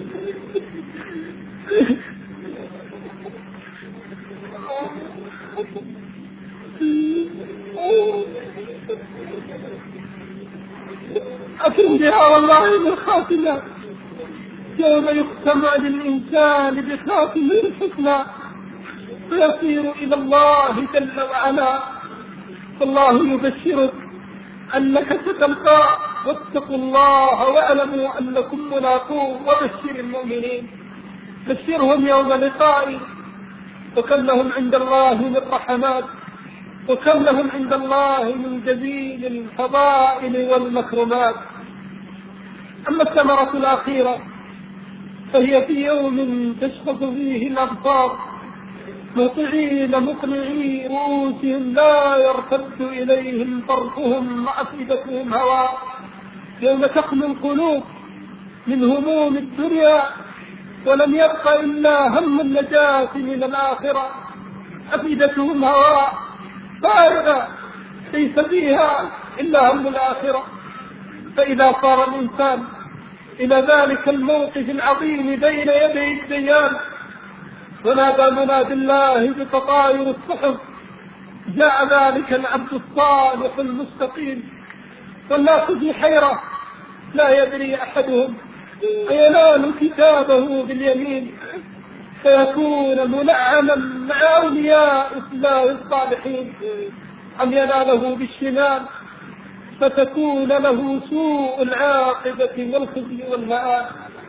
أكرم بها والله بالخاتمة يوم يختم للإنسان بخاتمة الحسنى فيصير إلى الله جل وعلا. فالله يبشرك أنك ستلقى واتقوا الله واعلموا أنكم ملاقوه وبشر المؤمنين. بشرهم يوم لقائه وكم لهم عند الله من رحمات وكم لهم عند الله من جزيل الفضائل والمكرمات. أما الثمرة الأخيرة فهي في يوم تشخص فيه الأبصار مطيعين مقنعي رؤوسهم لا يرتد إليهم طرفهم وأفئدتهم هواء. يوم تخلو القلوب من هموم الدنيا ولم يبق إلا هم النجاة من الآخرة. أفئدتهم هواء فارغة ليس فيها إلا هم الآخرة. فإذا صار الإنسان إلى ذلك الموقف العظيم بين يدي الديان ونادى مناد الله بتطاير الصحف جاء ذلك العبد الصالح المستقيم والناس في حيرة لا يدري أحدهم أينال كتابه باليمين فيكون منعما مع أولياء الله الصالحين أم يناله بالشمال فتكون له سوء العاقبة والخزي والمآل.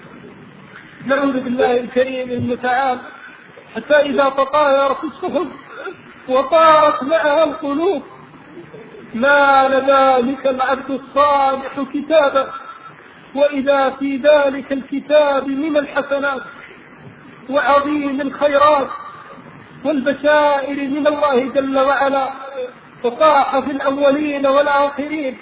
نعوذ بالله الكريم المتعال. حتى إذا تطايرت الصحف وطارت معها القلوب نال ذلك العبد الصالح كتابه وإذا في ذلك الكتاب من الحسنات وعظيم الخيرات والبشائر من الله جل وعلا. فصاح في الأولين والآخرين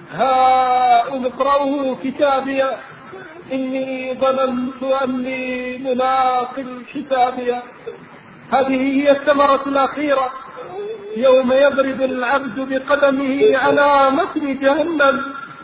هاؤم اقرءوا كتابي إني ظننت أني ملاق حسابي. هذه هي الثمرة الأخيرة يوم يضرب العبد بقدمه على متن جهنم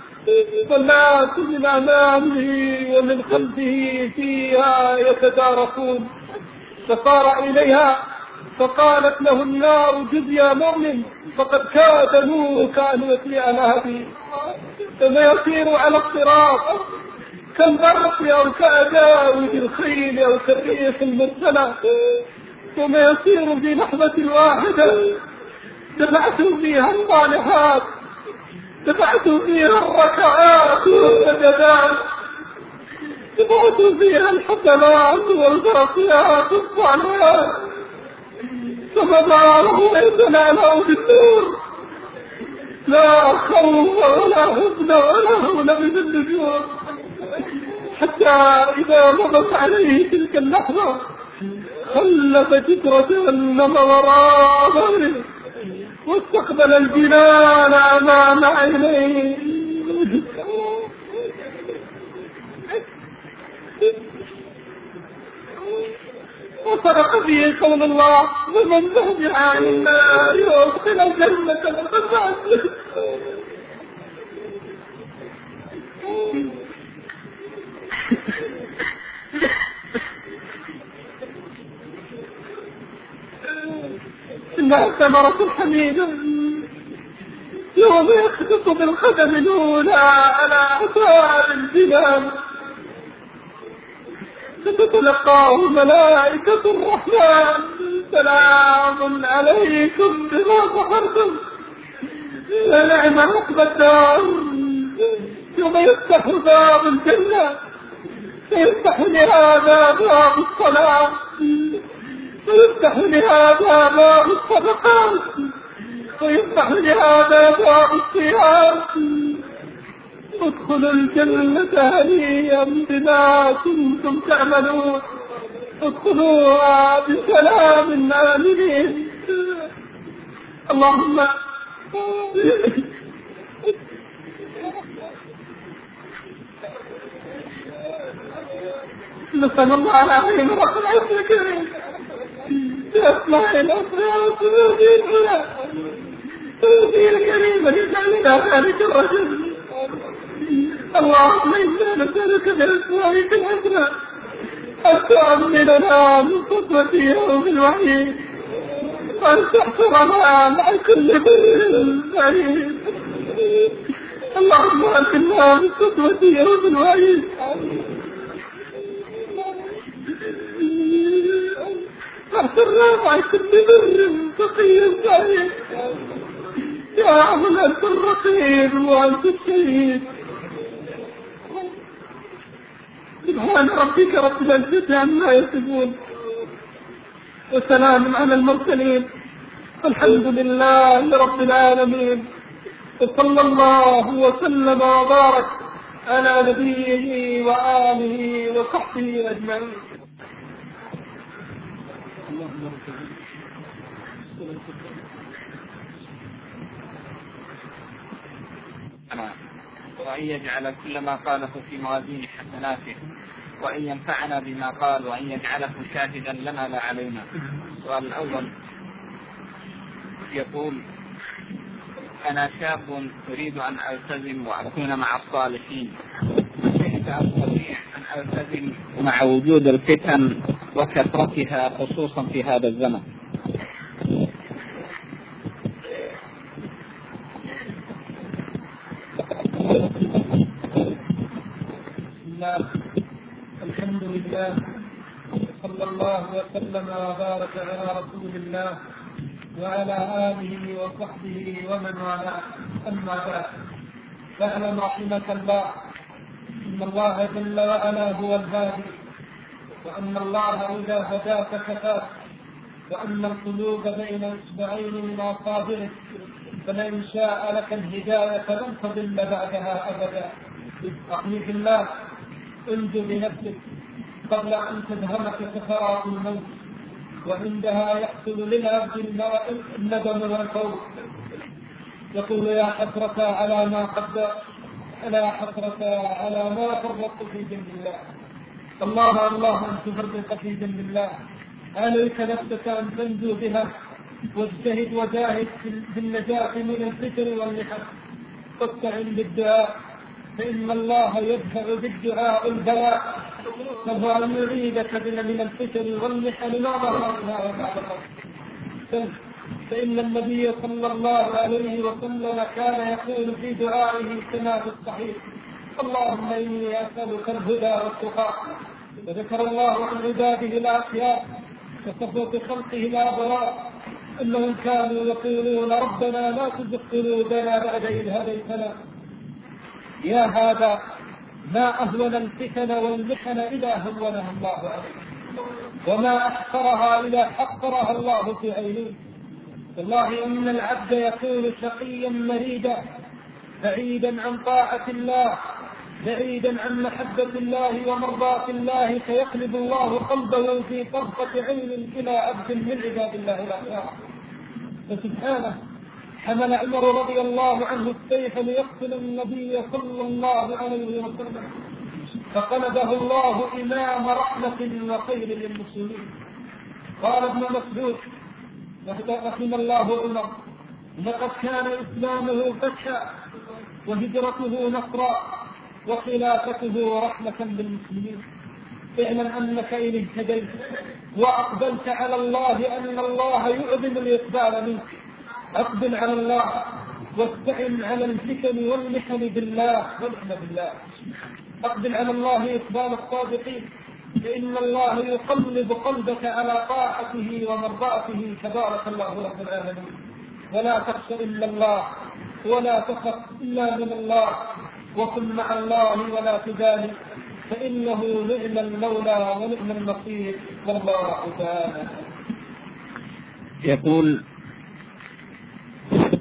والناس من أمامه ومن خلفه فيها يتداركون. فصار إليها فقالت له النار جز يا مؤمن فقد كاد نورك أن يطلع لهبي. ثم يسير على الصراط كالبرق أو كأداوي الخيل أو كالريح المرسلة ثم يسير في لحظة واحدة دفعت فيها الصالحات دفعت فيها الركعات والسجدات دفعت فيها الحسنات والبركات الصالحات ثم ضاره يتنالوا بالنور لا خوف ولا حزن ولا هون من النجوم. حتى إذا مضت عليه تلك اللحظة خلف جدر جهنم وراء ظهره واستقبل الجنان أمام عينيه. وصدق فيه قول الله ومن زحزح عن النار وادخل الجنة فقد فاز. إنها ثمرة حميدة يوم يخطط بالقدم الأولى على أثار الجنان فتتلقاه ملائكة الرحمن سلام عليكم بما صبرتم فنعم عقبى الدار. يوم يفتح باب الجنة فيفتح لهذا باب الصلاة ويفتح لهذا باب الصدقات ويفتح لهذا باب الخيار. ادخلوا الجنة هنيئا بما كنتم تعملون، ادخلوها بسلام آمنين. اللهم نسأل الله العظيم رب العزة الكريم بأسماء الأسماء والصفات العلى توفي الكريم لجعلنا ذلك الرجل. اللهم إنا نسألك بأسمائك الحسنى أن تؤمننا من خطوة يوم الوحيد، وأن تحفظنا مع كل بر بعيد. اللهم أمنا من خطوة يوم الوحيد، واحفظنا مع كل بر تقي بعيد. يا عم أنت الرقيب وأنت الشهيد. سبحان ربك رب العزة عما يصفون، وسلام على المرسلين، والحمد لله رب العالمين. وصلى الله وسلم وبارك على نبيه وآله وصحبه أجمعين. وأن يجعل كل ما قاله في موازين حسناته، وأن ينفعنا بما قال، وأن يجعله شاهدا لنا لا علينا. السؤال الأول يقول: أنا شاب أريد أن ألتزم وأكون مع الصالحين، كيف أستطيع أن ألتزم مع وجود الفتن وكثرتها خصوصا في هذا الزمن؟ الحمد لله، صلى الله وسلم وبارك على رسول الله وعلى آله وصحبه ومن والاه. أما بعد، فاعلم رحمك الله إن الله جل وعلا هو الهادي، وأن الله إذا هداك كفاك، وأن القلوب بين إصبعين من أصابعه، فلئن شاء لك الهداية لن تضل بعدها أبدا. أخي في الله، انجو بنفسك قبل أن تدهمك سكرات الموت، وعندها يحصل للعبد الندم والخوف. يقول: يا حسرة على ما قدر، ألا حسرة على ما فرطت في جنب الله. الله الله أن تفرط في جنب الله. عليك نفسك أن تنجو بها، واجتهد وجاهد في النجاة من الفتن والمحن، واستعن بالدعاء، فإن الله يدفع بالدعاء البلاء، فهو أن يعيدك من الفتن والمحن ما ظهر منها وما بطن. فإن النبي صلى الله عليه وسلم كان يقول في دعائه كما في الصحيح: اللهم إني أسألك الهدى والتقى. وذكر الله عن عباده الأخيار وصفوة خلقه الأبرار أنهم كانوا يقولون: ربنا لا تزغ قلوبنا بعد إذ هديتنا. يا هذا ما أهون الفتن والمحن إذا هونها الله عليه، وما أحقرها إذا حقرها الله في عينه. والله إن العبد يكون شقيا مريدا، بعيدا عن طاعة الله، بعيدا عن محبة الله ومرضاة الله، فيقلب الله قلبه في طرفة عين إلى عبد من عباد الله الأخيار. فسبحانه حمل عمر رضي الله عنه السيف ليقتل النبي صلى الله عليه وسلم، فقلبه الله إمام رحمة وخير للمسلمين. قال ابن مسعود رحم الله عمر: لقد كان إسلامه فتحا، وهجرته نصرا، وخلافته رحمة للمسلمين. اعلم أنك إن اهتديت وأقبلت على الله أن الله يؤذن الإقبال منك. أقبل على الله، واستعن على الفتن والمحن بالله والحمد بالله. أقبل على الله إقبال الصادقين، فإن الله يقلب قلبك على طاعته ومرضاته تبارك الله رب العالمين. ولا تخش إلا الله، ولا تخف إلا من الله، وكن مع الله ولا تبالي، فإنه نعم المولى ونعم النصير، والله تعالى. يقول: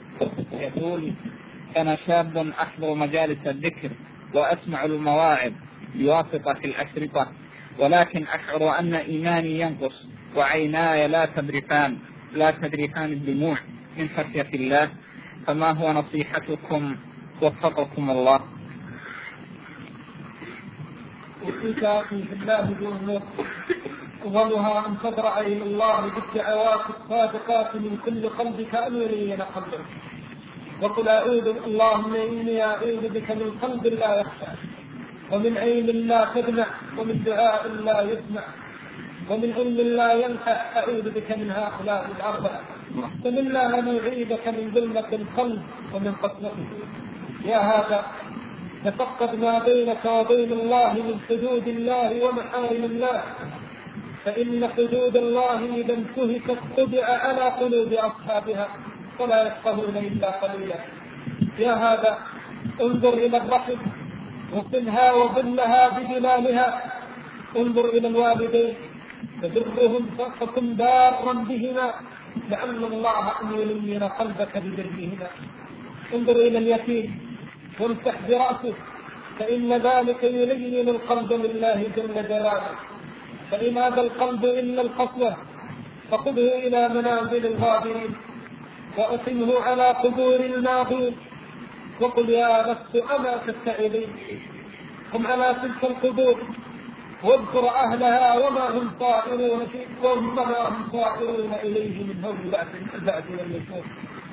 يقول: أنا شاب أحضر مجالس الذكر وأسمع المواعظ بواسطة الأشرطة، ولكن أشعر أن إيماني ينقص وعيناي لا تذرفان لا تذرفان الدموع من خشية الله، فما هو نصيحتكم وفقكم الله؟ وفيك في الله بأمور أولها أن تدرع إلى الله بالدعوات الصادقات من كل قلبك أن يلين قلبك، وقل أعوذ اللهم إني أعوذ بك من قلب لا يخشع، ومن عين لا تدمع، ومن دعاء لا يسمع، ومن علم لا ينفع. أعوذ بك من هؤلاء الأربعة. فمن الله أن يعيذك من ظلمة القلب ومن قسوته. يا هذا تفقد ما بينك وبين الله من حدود الله ومحارم الله، فإن حدود الله إذا انتهكت طبع على قلوب أصحابها فلا يفقهون إلا قليلا. يا هذا انظر إلى الرحم وصلها وظلها بجلالها، انظر إلى الوالدين فبرهم فكن بارا بهما لعل الله أن يلين قلبك ببرهما. انظر إلى اليتيم وامسح برأسه، فإن ذلك يلين القلب لله جل جلاله. فإن هذا القلب إلا القسوة فخذه إلى منازل الغابرين وأقمه على قبور الماضين، وقل يا نفس أما تستعذين. هم على تلك القبور واذكر أهلها وما هم صائرون وما هم صائرون إليه من هول بعد والنشور،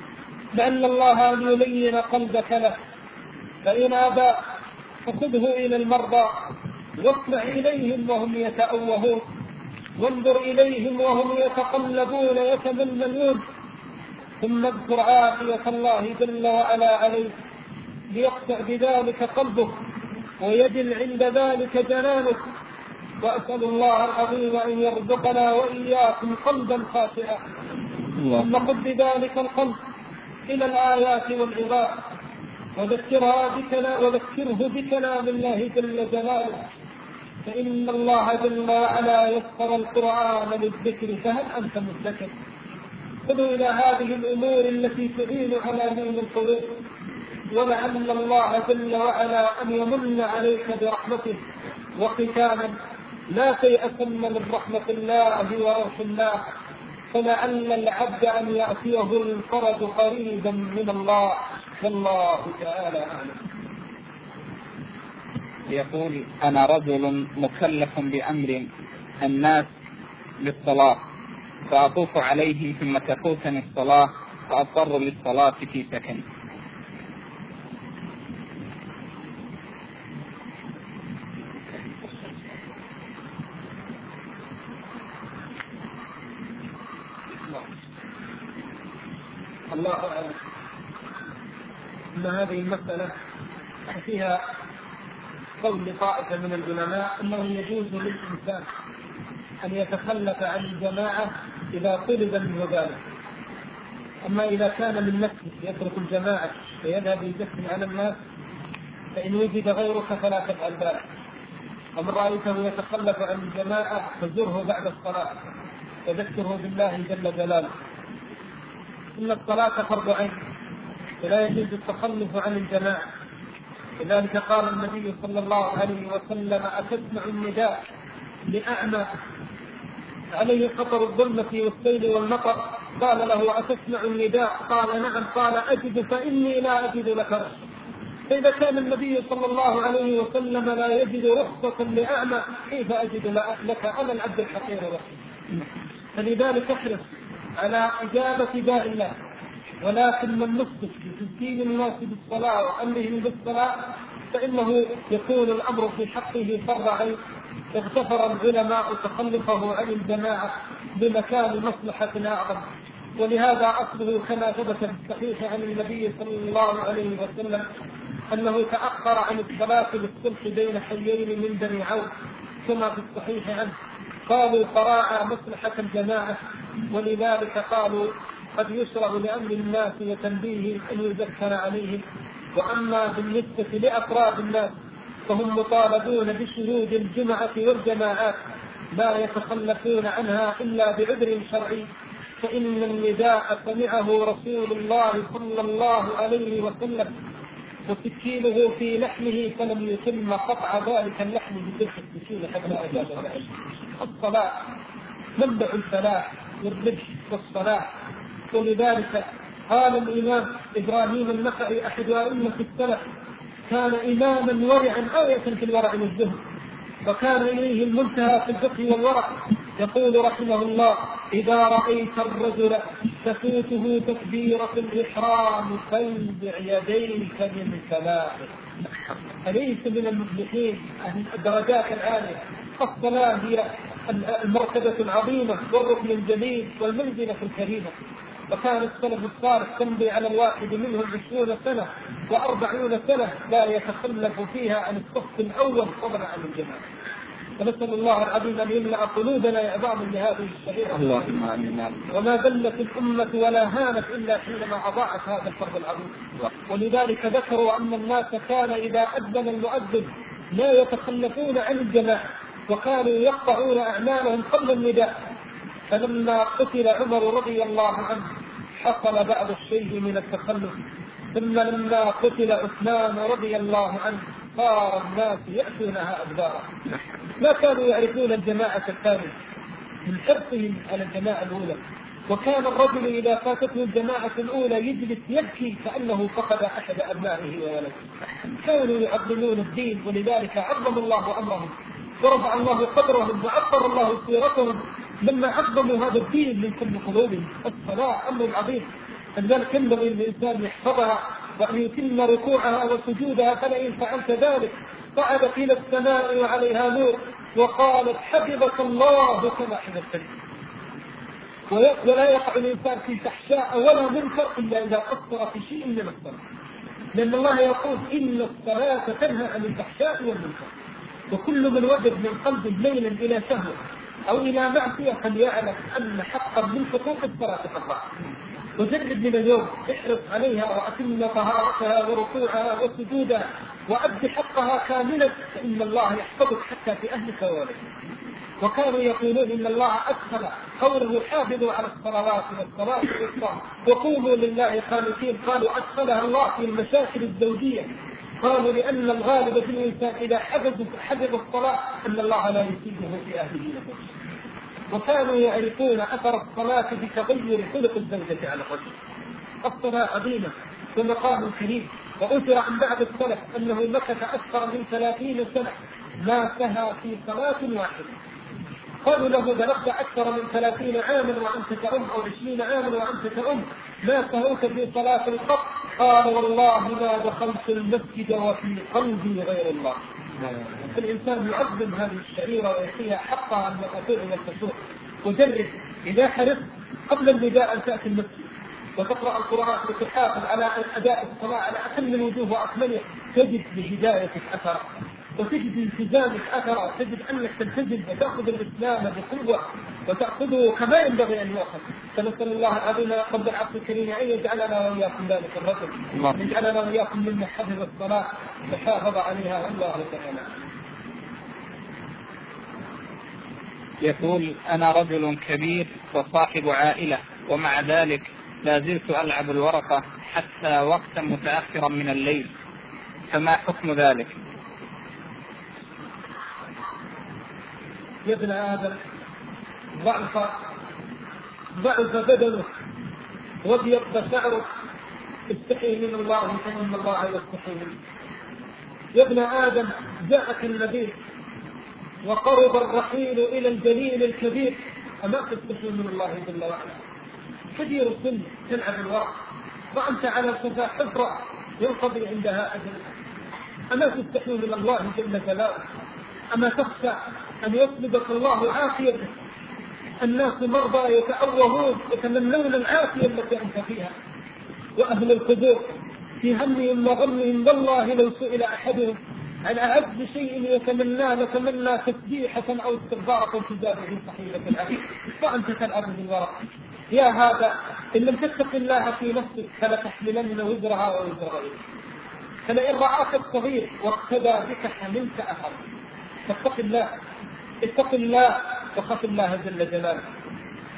لأن الله أن يلين قلبك له. فإن أبى فخذه إلى المرضى واطلع إليهم وهم يتأوهون، وانظر إليهم وهم يتقلبون يتململون، ثم اذكر عافية الله جل وعلا عليك ليقطع بذلك قلبك ويجل عند ذلك جنانك. وأسأل الله العظيم أن يرزقنا وإياكم قلبا خاشعا. ثم خذ بذلك القلب إلى الآيات والعظات وذكرها بكلام وذكره بكلام الله جل جلاله، فإن الله جل وعلا يسر القرآن للذكر، فهل أنت مدكر؟ خذوا إلى هذه الأمور التي تعين على دين القلوب، ولعل الله جل وعلا أن يمن عليك برحمته وختاما لا تيأسن من رحمة الله وروح الله، فلعل العبد أن يأتيه الفرج قريبا من الله، والله تعالى أعلم. يقول: أنا رجل مكلف بأمر الناس بالصلاة، فأطوف عليهم ثم تفوتني الصلاة فأضطر للصلاة في سكن. الله أعلم. أن هذه المسألة فيها قول لطائفة من العلماء أنه يجوز للإنسان أن يتخلف عن الجماعة إذا طلب منه ذلك، أما إذا كان من نفسه يترك الجماعة ويذهب يدخل على الناس فإن وجد غيرك فلا تفعل ذلك. ومن رأيته يتخلف عن الجماعة فزره بعد الصلاة وذكره بالله جل جلاله. إن الصلاة فرض عين ولا يجوز التخلف عن الجماعة، لذلك قال النبي صلى الله عليه وسلم: أتسمع النداء لأعمى عليه خطر الظلمة والسيل والمطر؟ قال له: أتسمع النداء؟ قال: نعم. قال: أجد فإني لا أجد لك رخصة. فإذا كان النبي صلى الله عليه وسلم لا يجد رخصة لأعمى كيف أجد لك أنا العبد الحقير رخصة؟ فلذلك احرص على إجابة داعي الله، ولكن من نصف بتسكين الناس بالصلاة وأمرهم بالصلاة فإنه يكون الأمر في حقه فرض عين. اغتفر العلماء تخلفه عن الجماعة بمكان مصلحة أعظم، ولهذا أصله كما ثبت في الصحيح عن النبي صلى الله عليه وسلم أنه تأخر عن الصلاة بالصلح بين حيين من بني عوف كما في الصحيح عنه. قالوا: فراعى مصلحة الجماعة، ولذلك قالوا: قد يشرع لأمر الناس وتنبيه أن يذكر عليهم. وأما بالنسبة لأفراد الناس فهم مطالبون بشهود الجمعة والجماعات لا يتخلفون عنها إلا بعذر شرعي، فإن النداء سمعه رسول الله صلى الله عليه وسلم وسكينه في لحمه فلم يتم قطع ذلك اللحم بتلك السكين حتى أجاب العلم. الصلاة منبع الفلاح والربح والصلاح. ولذلك قال الإمام إبراهيم النخعي أحد أئمة السلف كان إماما ورعا آية في الورع والزهد، وكان إليه المنتهى في الفقه والورع. يقول رحمه الله: إذا رأيت الرجل تفوته تكبيرة الإحرام فانزع يديك من كلامه. أليس من المفلحين الدرجات العالية؟ الصلاة هي المرتبة العظيمة والركن الجميل والمنزلة الكريمة. وكان السلف الصالح تمضي على الواحد منهم عشرون سنة وأربعون سنة لا يتخلف فيها عن الصف الأول فضلا عن الجماعة. فنسأل الله العظيم أن يملأ قلوبنا إعظاما لهذه الشريعة. اللهم آمين. وما ذلت الأمة ولا هانت إلا حينما أضاعت هذا الفرض العظيم. ولذلك ذكروا أن الناس كان إذا أذن المؤذن لا يتخلفون عن الجماعة، وكانوا يقطعون أعمالهم قبل النداء. فلما قتل عمر رضي الله عنه حصل بعض الشيء من التخلف، ثم لما قتل عثمان رضي الله عنه صار الناس يأتونها أدبارا. لا كانوا يعرفون الجماعة الثانية من حرصهم على الجماعة الأولى. وكان الرجل إذا فاتته الجماعة الأولى يجلس يبكي كأنه فقد أحد أبنائه وولده. كانوا يعظمون الدين، ولذلك عظم الله أمرهم ورفع الله قدرهم وعطر الله سيرتهم لما عظموا هذا الدين من كل قلوبهم. الصلاة أمر عظيم، فلذلك ينبغي للإنسان يحفظها وأن يتم ركوعها وسجودها. فلئن فعلت ذلك صعدت إلى السماء وعليها نور وقالت حفظك الله كما حفظتني. ولا يقع الإنسان في فحشاء ولا منكر إلا إذا قصر في شيء من الصلاة، لأن الله يقول إن الصلاة تنهى عن الفحشاء والمنكر. وكل من وجد من قلبه ميلا إلى شهوة أو إلى معصية فليعلم أن حقا من حقوق الصلاة تقطع. وجرب من اليوم احرص عليها وأتم طهارتها وركوعها وسجودها وأد حقها كاملا، فإن الله يحفظك حتى في أهلك وولدك. وكانوا يقولون إن الله أدخل قوله حافظوا على الصلوات والصلاة والصلاة وقوموا لله قانتين، قالوا أدخلها الله في المشاكل الزوجية. قالوا لأن الغالب في الإنسان إذا حفظ الصلاة أن الله لا يسيبه في أهله نفسه. وكانوا يعرفون أثر الصلاة بتغير خلق الزوجة على الرجل. الصلاة عظيمة ومقام كريم. وأثر عن بعض السلف أنه مكث أكثر من ثلاثين سنة ما سهى في صلاة واحدة. قالوا له بلغت أكثر من ثلاثين عاما وأنت تأم أو عشرين عاما وأنت تأم ما سهوت في صلاة القط؟ قال والله ما دخلت المسجد وفي قلبي غير الله. فالإنسان يعظم هذه الشعيرة ويعطيها حقها أن الأثور والفسوق. وجرب إذا حرصت قبل النداء أن تأتي المسجد وتقرأ القرآن وتحافظ على أداء الصلاة على أتم الوجوه وأكمله، تجد بهدايتك أثرا وتجد التزامك أثرا، تجد أنك تلتزم وتأخذ الإسلام بقوة وتأخذه كما ينبغي أن يأخذ. فنسأل الله العظيم قبل العصر الكريم أن يجعلنا وإياكم ذلك الرجل، يجعلنا وإياكم ممن حفظ الصلاة وحافظ عليها. الله تعالى يقول: أنا رجل كبير وصاحب عائلة، ومع ذلك لا زلت ألعب الورقة حتى وقتا متأخرا من الليل، فما حكم ذلك؟ يا ابن آدم ضعف ضعف بدنك وابيض شعرك، استحي من الله فإن الله يستحي منك. يا ابن آدم جاءك النبي وقرب الرحيل إلى الجليل الكبير، أما تستحي من الله جل وعلا؟ كبير السن تلعب الورق وأنت على شفا حفرة ينقضي عندها أجل، أما تستحي من الله جل جلاله؟ أما تخشى أن يسلبك الله عافيتك؟ الناس مرضى يتأوهون يتمنون العافية التي أنت فيها، وأهل القبور في همهم وغمهم والله لو سئل أحدهم عن أعز شيء يتمناه لتمنى تسبيحة أو استغفارة تجابه في صحيفة العافية، وأنت تلعب بالورق. يا هذا إن لم تتق الله في نفسك فلتحملن وزرها ووزر غيرك. فلئن رآك الصغير واقتدى بك حملت أثر. فاتق الله، اتق الله وخف الله جل جلاله.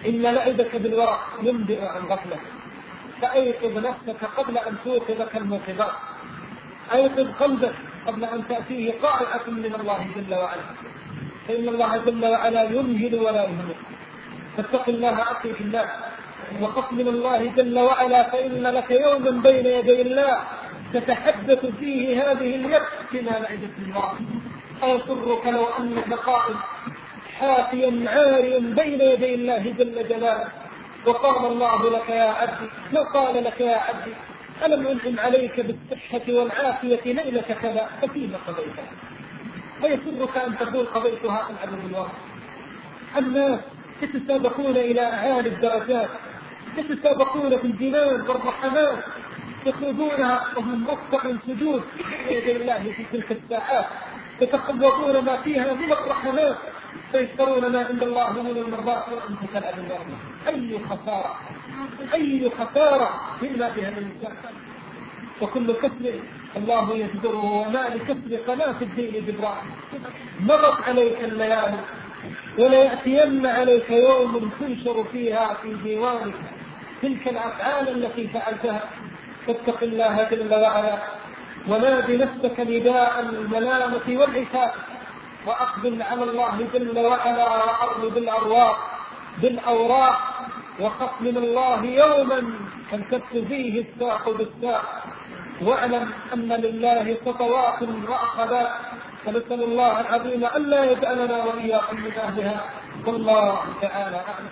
إن لعبك بالورق ينبئ عن غفلة، فأيقظ نفسك قبل أن توقظك الموقظات، أيقظ قلبك قبل أن تأتيه قاعدة من الله جل وعلا، فإن الله جل وعلا يمهل ولا يهمل. فاتق الله أخي في الله، وقف من الله جل وعلا، فإن لك يوما بين يدي الله تتحدث فيه هذه اليد بما لعبت الله. أيسرك لو أنك قائم حافيا عاريا بين يدي الله جل جلاله، وقال الله لك يا عبدي، لو قال لك يا عبدي ألم أنعم عليك بالصحة والعافية ليلة كذا ففيما قضيتها؟ ويسرك أن تقول قضيتها العدل بالواقع. الناس يتسابقون إلى أعالي الدرجات، يتسابقون في الجنان والرحمات، يخرجونها وهم ركع سجود بين يدي الله في تلك الساعات، يتخوضون ما فيها من الرحمات، فيشترون ما عند الله من المرضات وأنت تلعب الأرض. أي خسارة، أي خسارة مما بها الإنسان. وكل كسر الله يجبره، وما لكسر قناة الدين جبران. مرت عليك الليالي وليأتين عليك يوم تنشر فيها في ديوانك تلك الأفعال التي فعلتها. فاتق الله جل وعلا، ونادي نفسك نداء الملامة والعتاب، وأقبل على الله جل وعلا، وأرض بالأرواح بالأوراق، وخف من الله يوما تنكف فيه الساق بالساق، واعلم أن لله خطوات وأخذات، فنسأل الله العظيم أن لا يجعلنا وإياكم من أهلها، والله تعالى أعلم.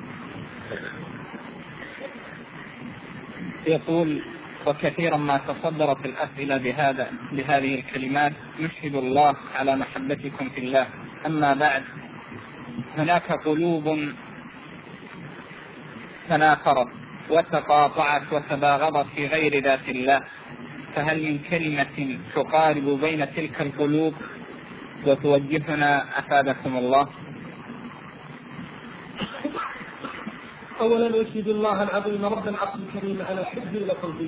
يقول: وكثيرا ما تصدرت الأسئلة بهذا بهذه الكلمات: نشهد الله على محبتكم في الله، أما بعد، هناك قلوب تناكرت وتقاطعت وتباغضت في غير ذات الله، فهل من كلمة تقارب بين تلك القلوب وتوجهنا أفادكم الله؟ أولا أشهد الله العظيم رب العرش الكريم على حبي لقلبي،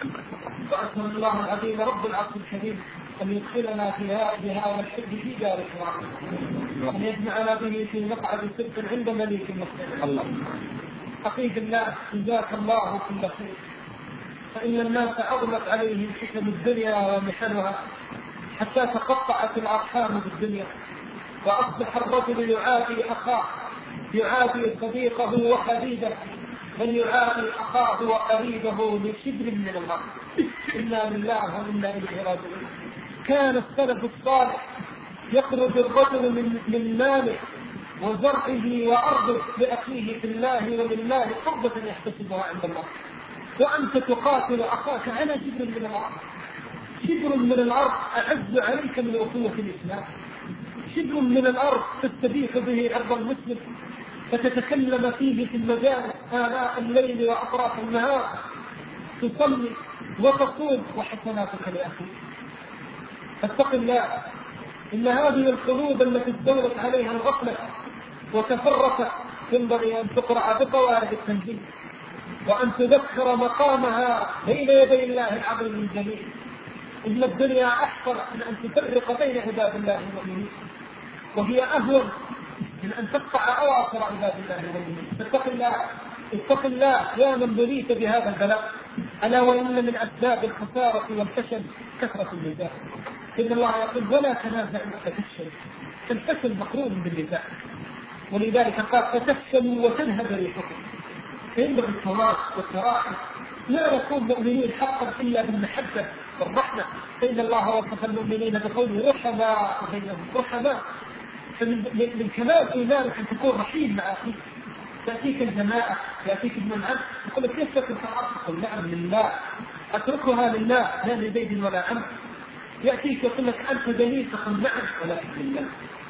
وأسأل الله العظيم رب العرش الكريم أن يدخلنا بهذا الحب في دار الكرام، وأن يجمعنا به في مقعد صدق عند مليك مقتدر. الله حقيقة الله جزاك الله كل خير، فإن الناس عظمت عليهم حكم الدنيا ومحنها حتى تقطعت الأرحام بالدنيا، وأصبح الرجل يعادي أخاه، يعادي صديقه وحبيبه، بل يعادي أخاه وقريبه لشبر من الأرض. إنا لله وإنا إليه راجعون. كان السلف الصالح يخرج الرجل من من ماله وزرعه وأرضه لأخيه في الله ولله قربة يحتسبها عند الله، وأنت تقاتل أخاك على شبر من الأرض. شبر من الأرض أعز عليك من أخوة الإسلام، شبر من الأرض تستبيح به عرض المسلم، فتتكلم فيه في المجالس آلاء الليل وأطراف النهار، تصلي وتصوم وحسناتك لأخيك. فاتق الله، إن هذه القلوب التي استولت عليها الغفلة وتفرقت ينبغي أن تقرأ بقواعد التنزيل، وأن تذكر مقامها بين يدي الله العظيم الجليل. إن الدنيا أحسن من أن تفرق بين عباد الله المؤمنين، وهي أهون من أن تقطع أواصر عباد الله المؤمنين. فاتق الله، اتق الله يا من بليت بهذا البلاء. ألا وإن من أسباب الخسارة والفشل كثرة الميزان، إن الله يقول: ولا تنازعوا فتفشلوا، فالفشل مقرون بالنزاع، ولذلك قال: فتفشلوا وتذهب ريحكم. فينبغي التواصل والتراحم، لا نكون مؤمنين حقا إلا بالمحبة والرحمة، فإن الله وصف المؤمنين بقوله: رحماء بينهم. رحماء، فمن كمال إيمانك أن تكون رحيم مع أخيك. تأتيك الجماعة، يأتيك ابن العم، يقول لك: كيف تكون تقول: نعم لله، أتركها لله لا لزيد ولا عمرو. يأتيك يقول لك: أنت دليل، تقول: نعم ولكن لله.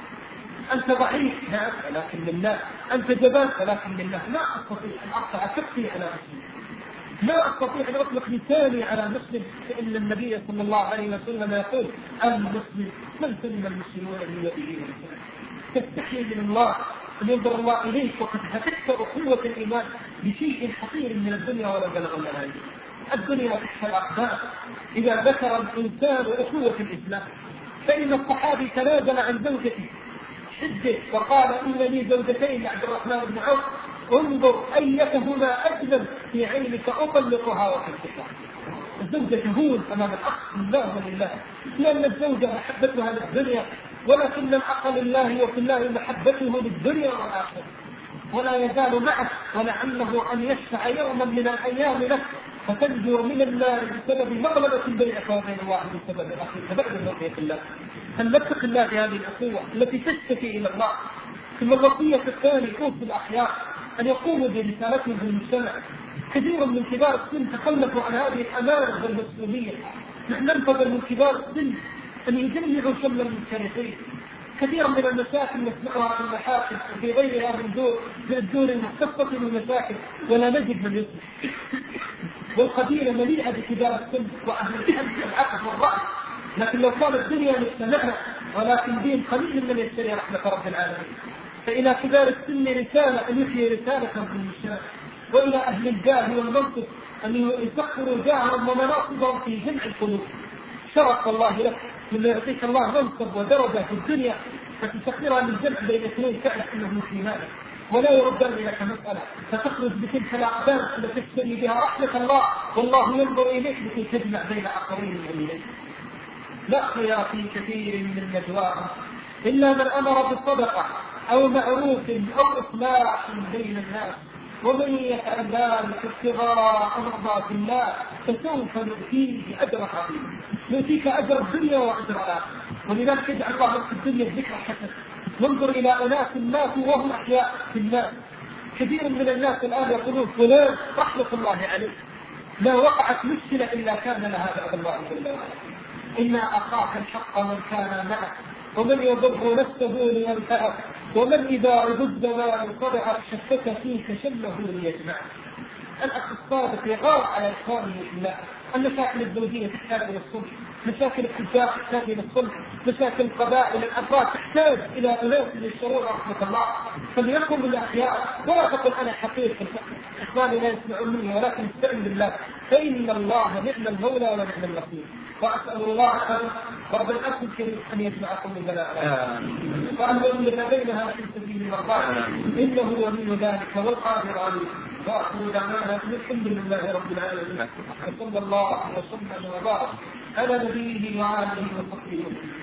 أنت ضعيف، نعم ولكن لله. أنت جبان، ولكن لله. لا أستطيع أن أقطع كفي على مسلم، لا أستطيع أن أطلق لساني على مسلم، فإن النبي صلى الله عليه وسلم يقول: المسلم من سلم المسلمون من يده ولسانه. تستحي من الله أن ينظر الله إليك وقد هتكسر قوة الإيمان بشيء حقير من الدنيا ولا بلغ الأمان. الدنيا تحت الأقدام إذا ذكر الإنسان أخوة الإسلام. فإن الصحابي تنازل عن زوجته حده وقال: إن لي زوجتين عبد الرحمن بن عوف، انظر أيتهما أجمل في عينك أطلقها وحبك. الزوجة تهون أمام الأخ لله ولله، لأن الزوجة محبتها للدنيا، ولكن الأخ لله وفي الله محبته للدنيا والآخرة، ولا يزال معك، ولعله أن يشفع يوما من الأيام لك فتنجو من النار بسبب مغلبة بينك وبين الله بسبب أخيك بعد الوصية الله. فلنتق الله في هذه الأخوة التي تشتكي إلى الله. ثم الوصية الثانية أوصي الأحياء أن يقوموا برسالتهم في المجتمع. كثير من كبار السن تخلفوا عن هذه الأمانة والمسؤولية. نحن ننتظر من كبار السن أن يجمعوا شمل المشتركين. كثير من المشاكل نسمعها في المحاكم وفي غيرها من دور من الدور المختصة بالمشاكل ولا نجد من يصلح. والقبيلة مليئة بكبار السن وأهل الحد والعقل والرأي، لكن لو كانت الدنيا مجتمعنا ولكن دين قليل من يشتري رحمة رب العالمين. فإلى كبار السن رسالة أن يحيي رسالة في المجتمع، وإلى أهل الجاه والمنصب أن يسخروا جاههم ومناصبهم في جمع القلوب. شرف الله لك من يعطيك الله منصب ودرجة في الدنيا فتسخرها للجمع بين اثنين تعرف أنه في مالك، ولا يرد لك مسألة فتخرج بتلك الأقدام التي تشتري بها رحمة الله، والله ينظر إليك لكي تجمع بين آخرين من إليك. لا خير في كثير من نجواهم إلا من أمر بالصدقة أو معروف أو إصلاح بين الناس، ومن يفعل ذلك ابتغاء مرضات الله فسوف نؤتيه أجرا عظيما. نؤتيك أجر الدنيا وأجر الآخرة. ولذلك يجعل الله في الدنيا الذكر حسن. ننظر إلى أناس ماتوا وهم أحياء في الناس. كثير من الناس الآن يقولون فلان رحمة الله عليه لا وقعت مشكلة إلا كان لها بعد الله بالله. إن أخاك الحق من كان معك ومن يضر نفسه لينفعك ومن إذا ضد ما انقطع شفك فيك شله ليجمعك. الأخ الصادق يغار على إخوانه في الله. المشاكل الزوجية تحتاج إلى الصلح، مشاكل الحجاب تحتاج إلى الصلح، مشاكل القبائل الأفراد تحتاج إلى أناس للشرور رحمة الله. فليكن بالأحياء ولا تقل أنا حقير في الفقر، إخواني لا يسمعون مني، ولكن استعن بالله فإن الله نعم المولى ونعم النصير. وأسأل الله رب الأرض الكريم أن يجمعكم من بلاء وأن يؤلف بينها في سبيل مرضاه إنه ولي ذلك والقادر عليه. وأخذ دعوانا الحمد لله رب العالمين، وصلى الله وسلم وبارك على نبيه وآله وصحبه.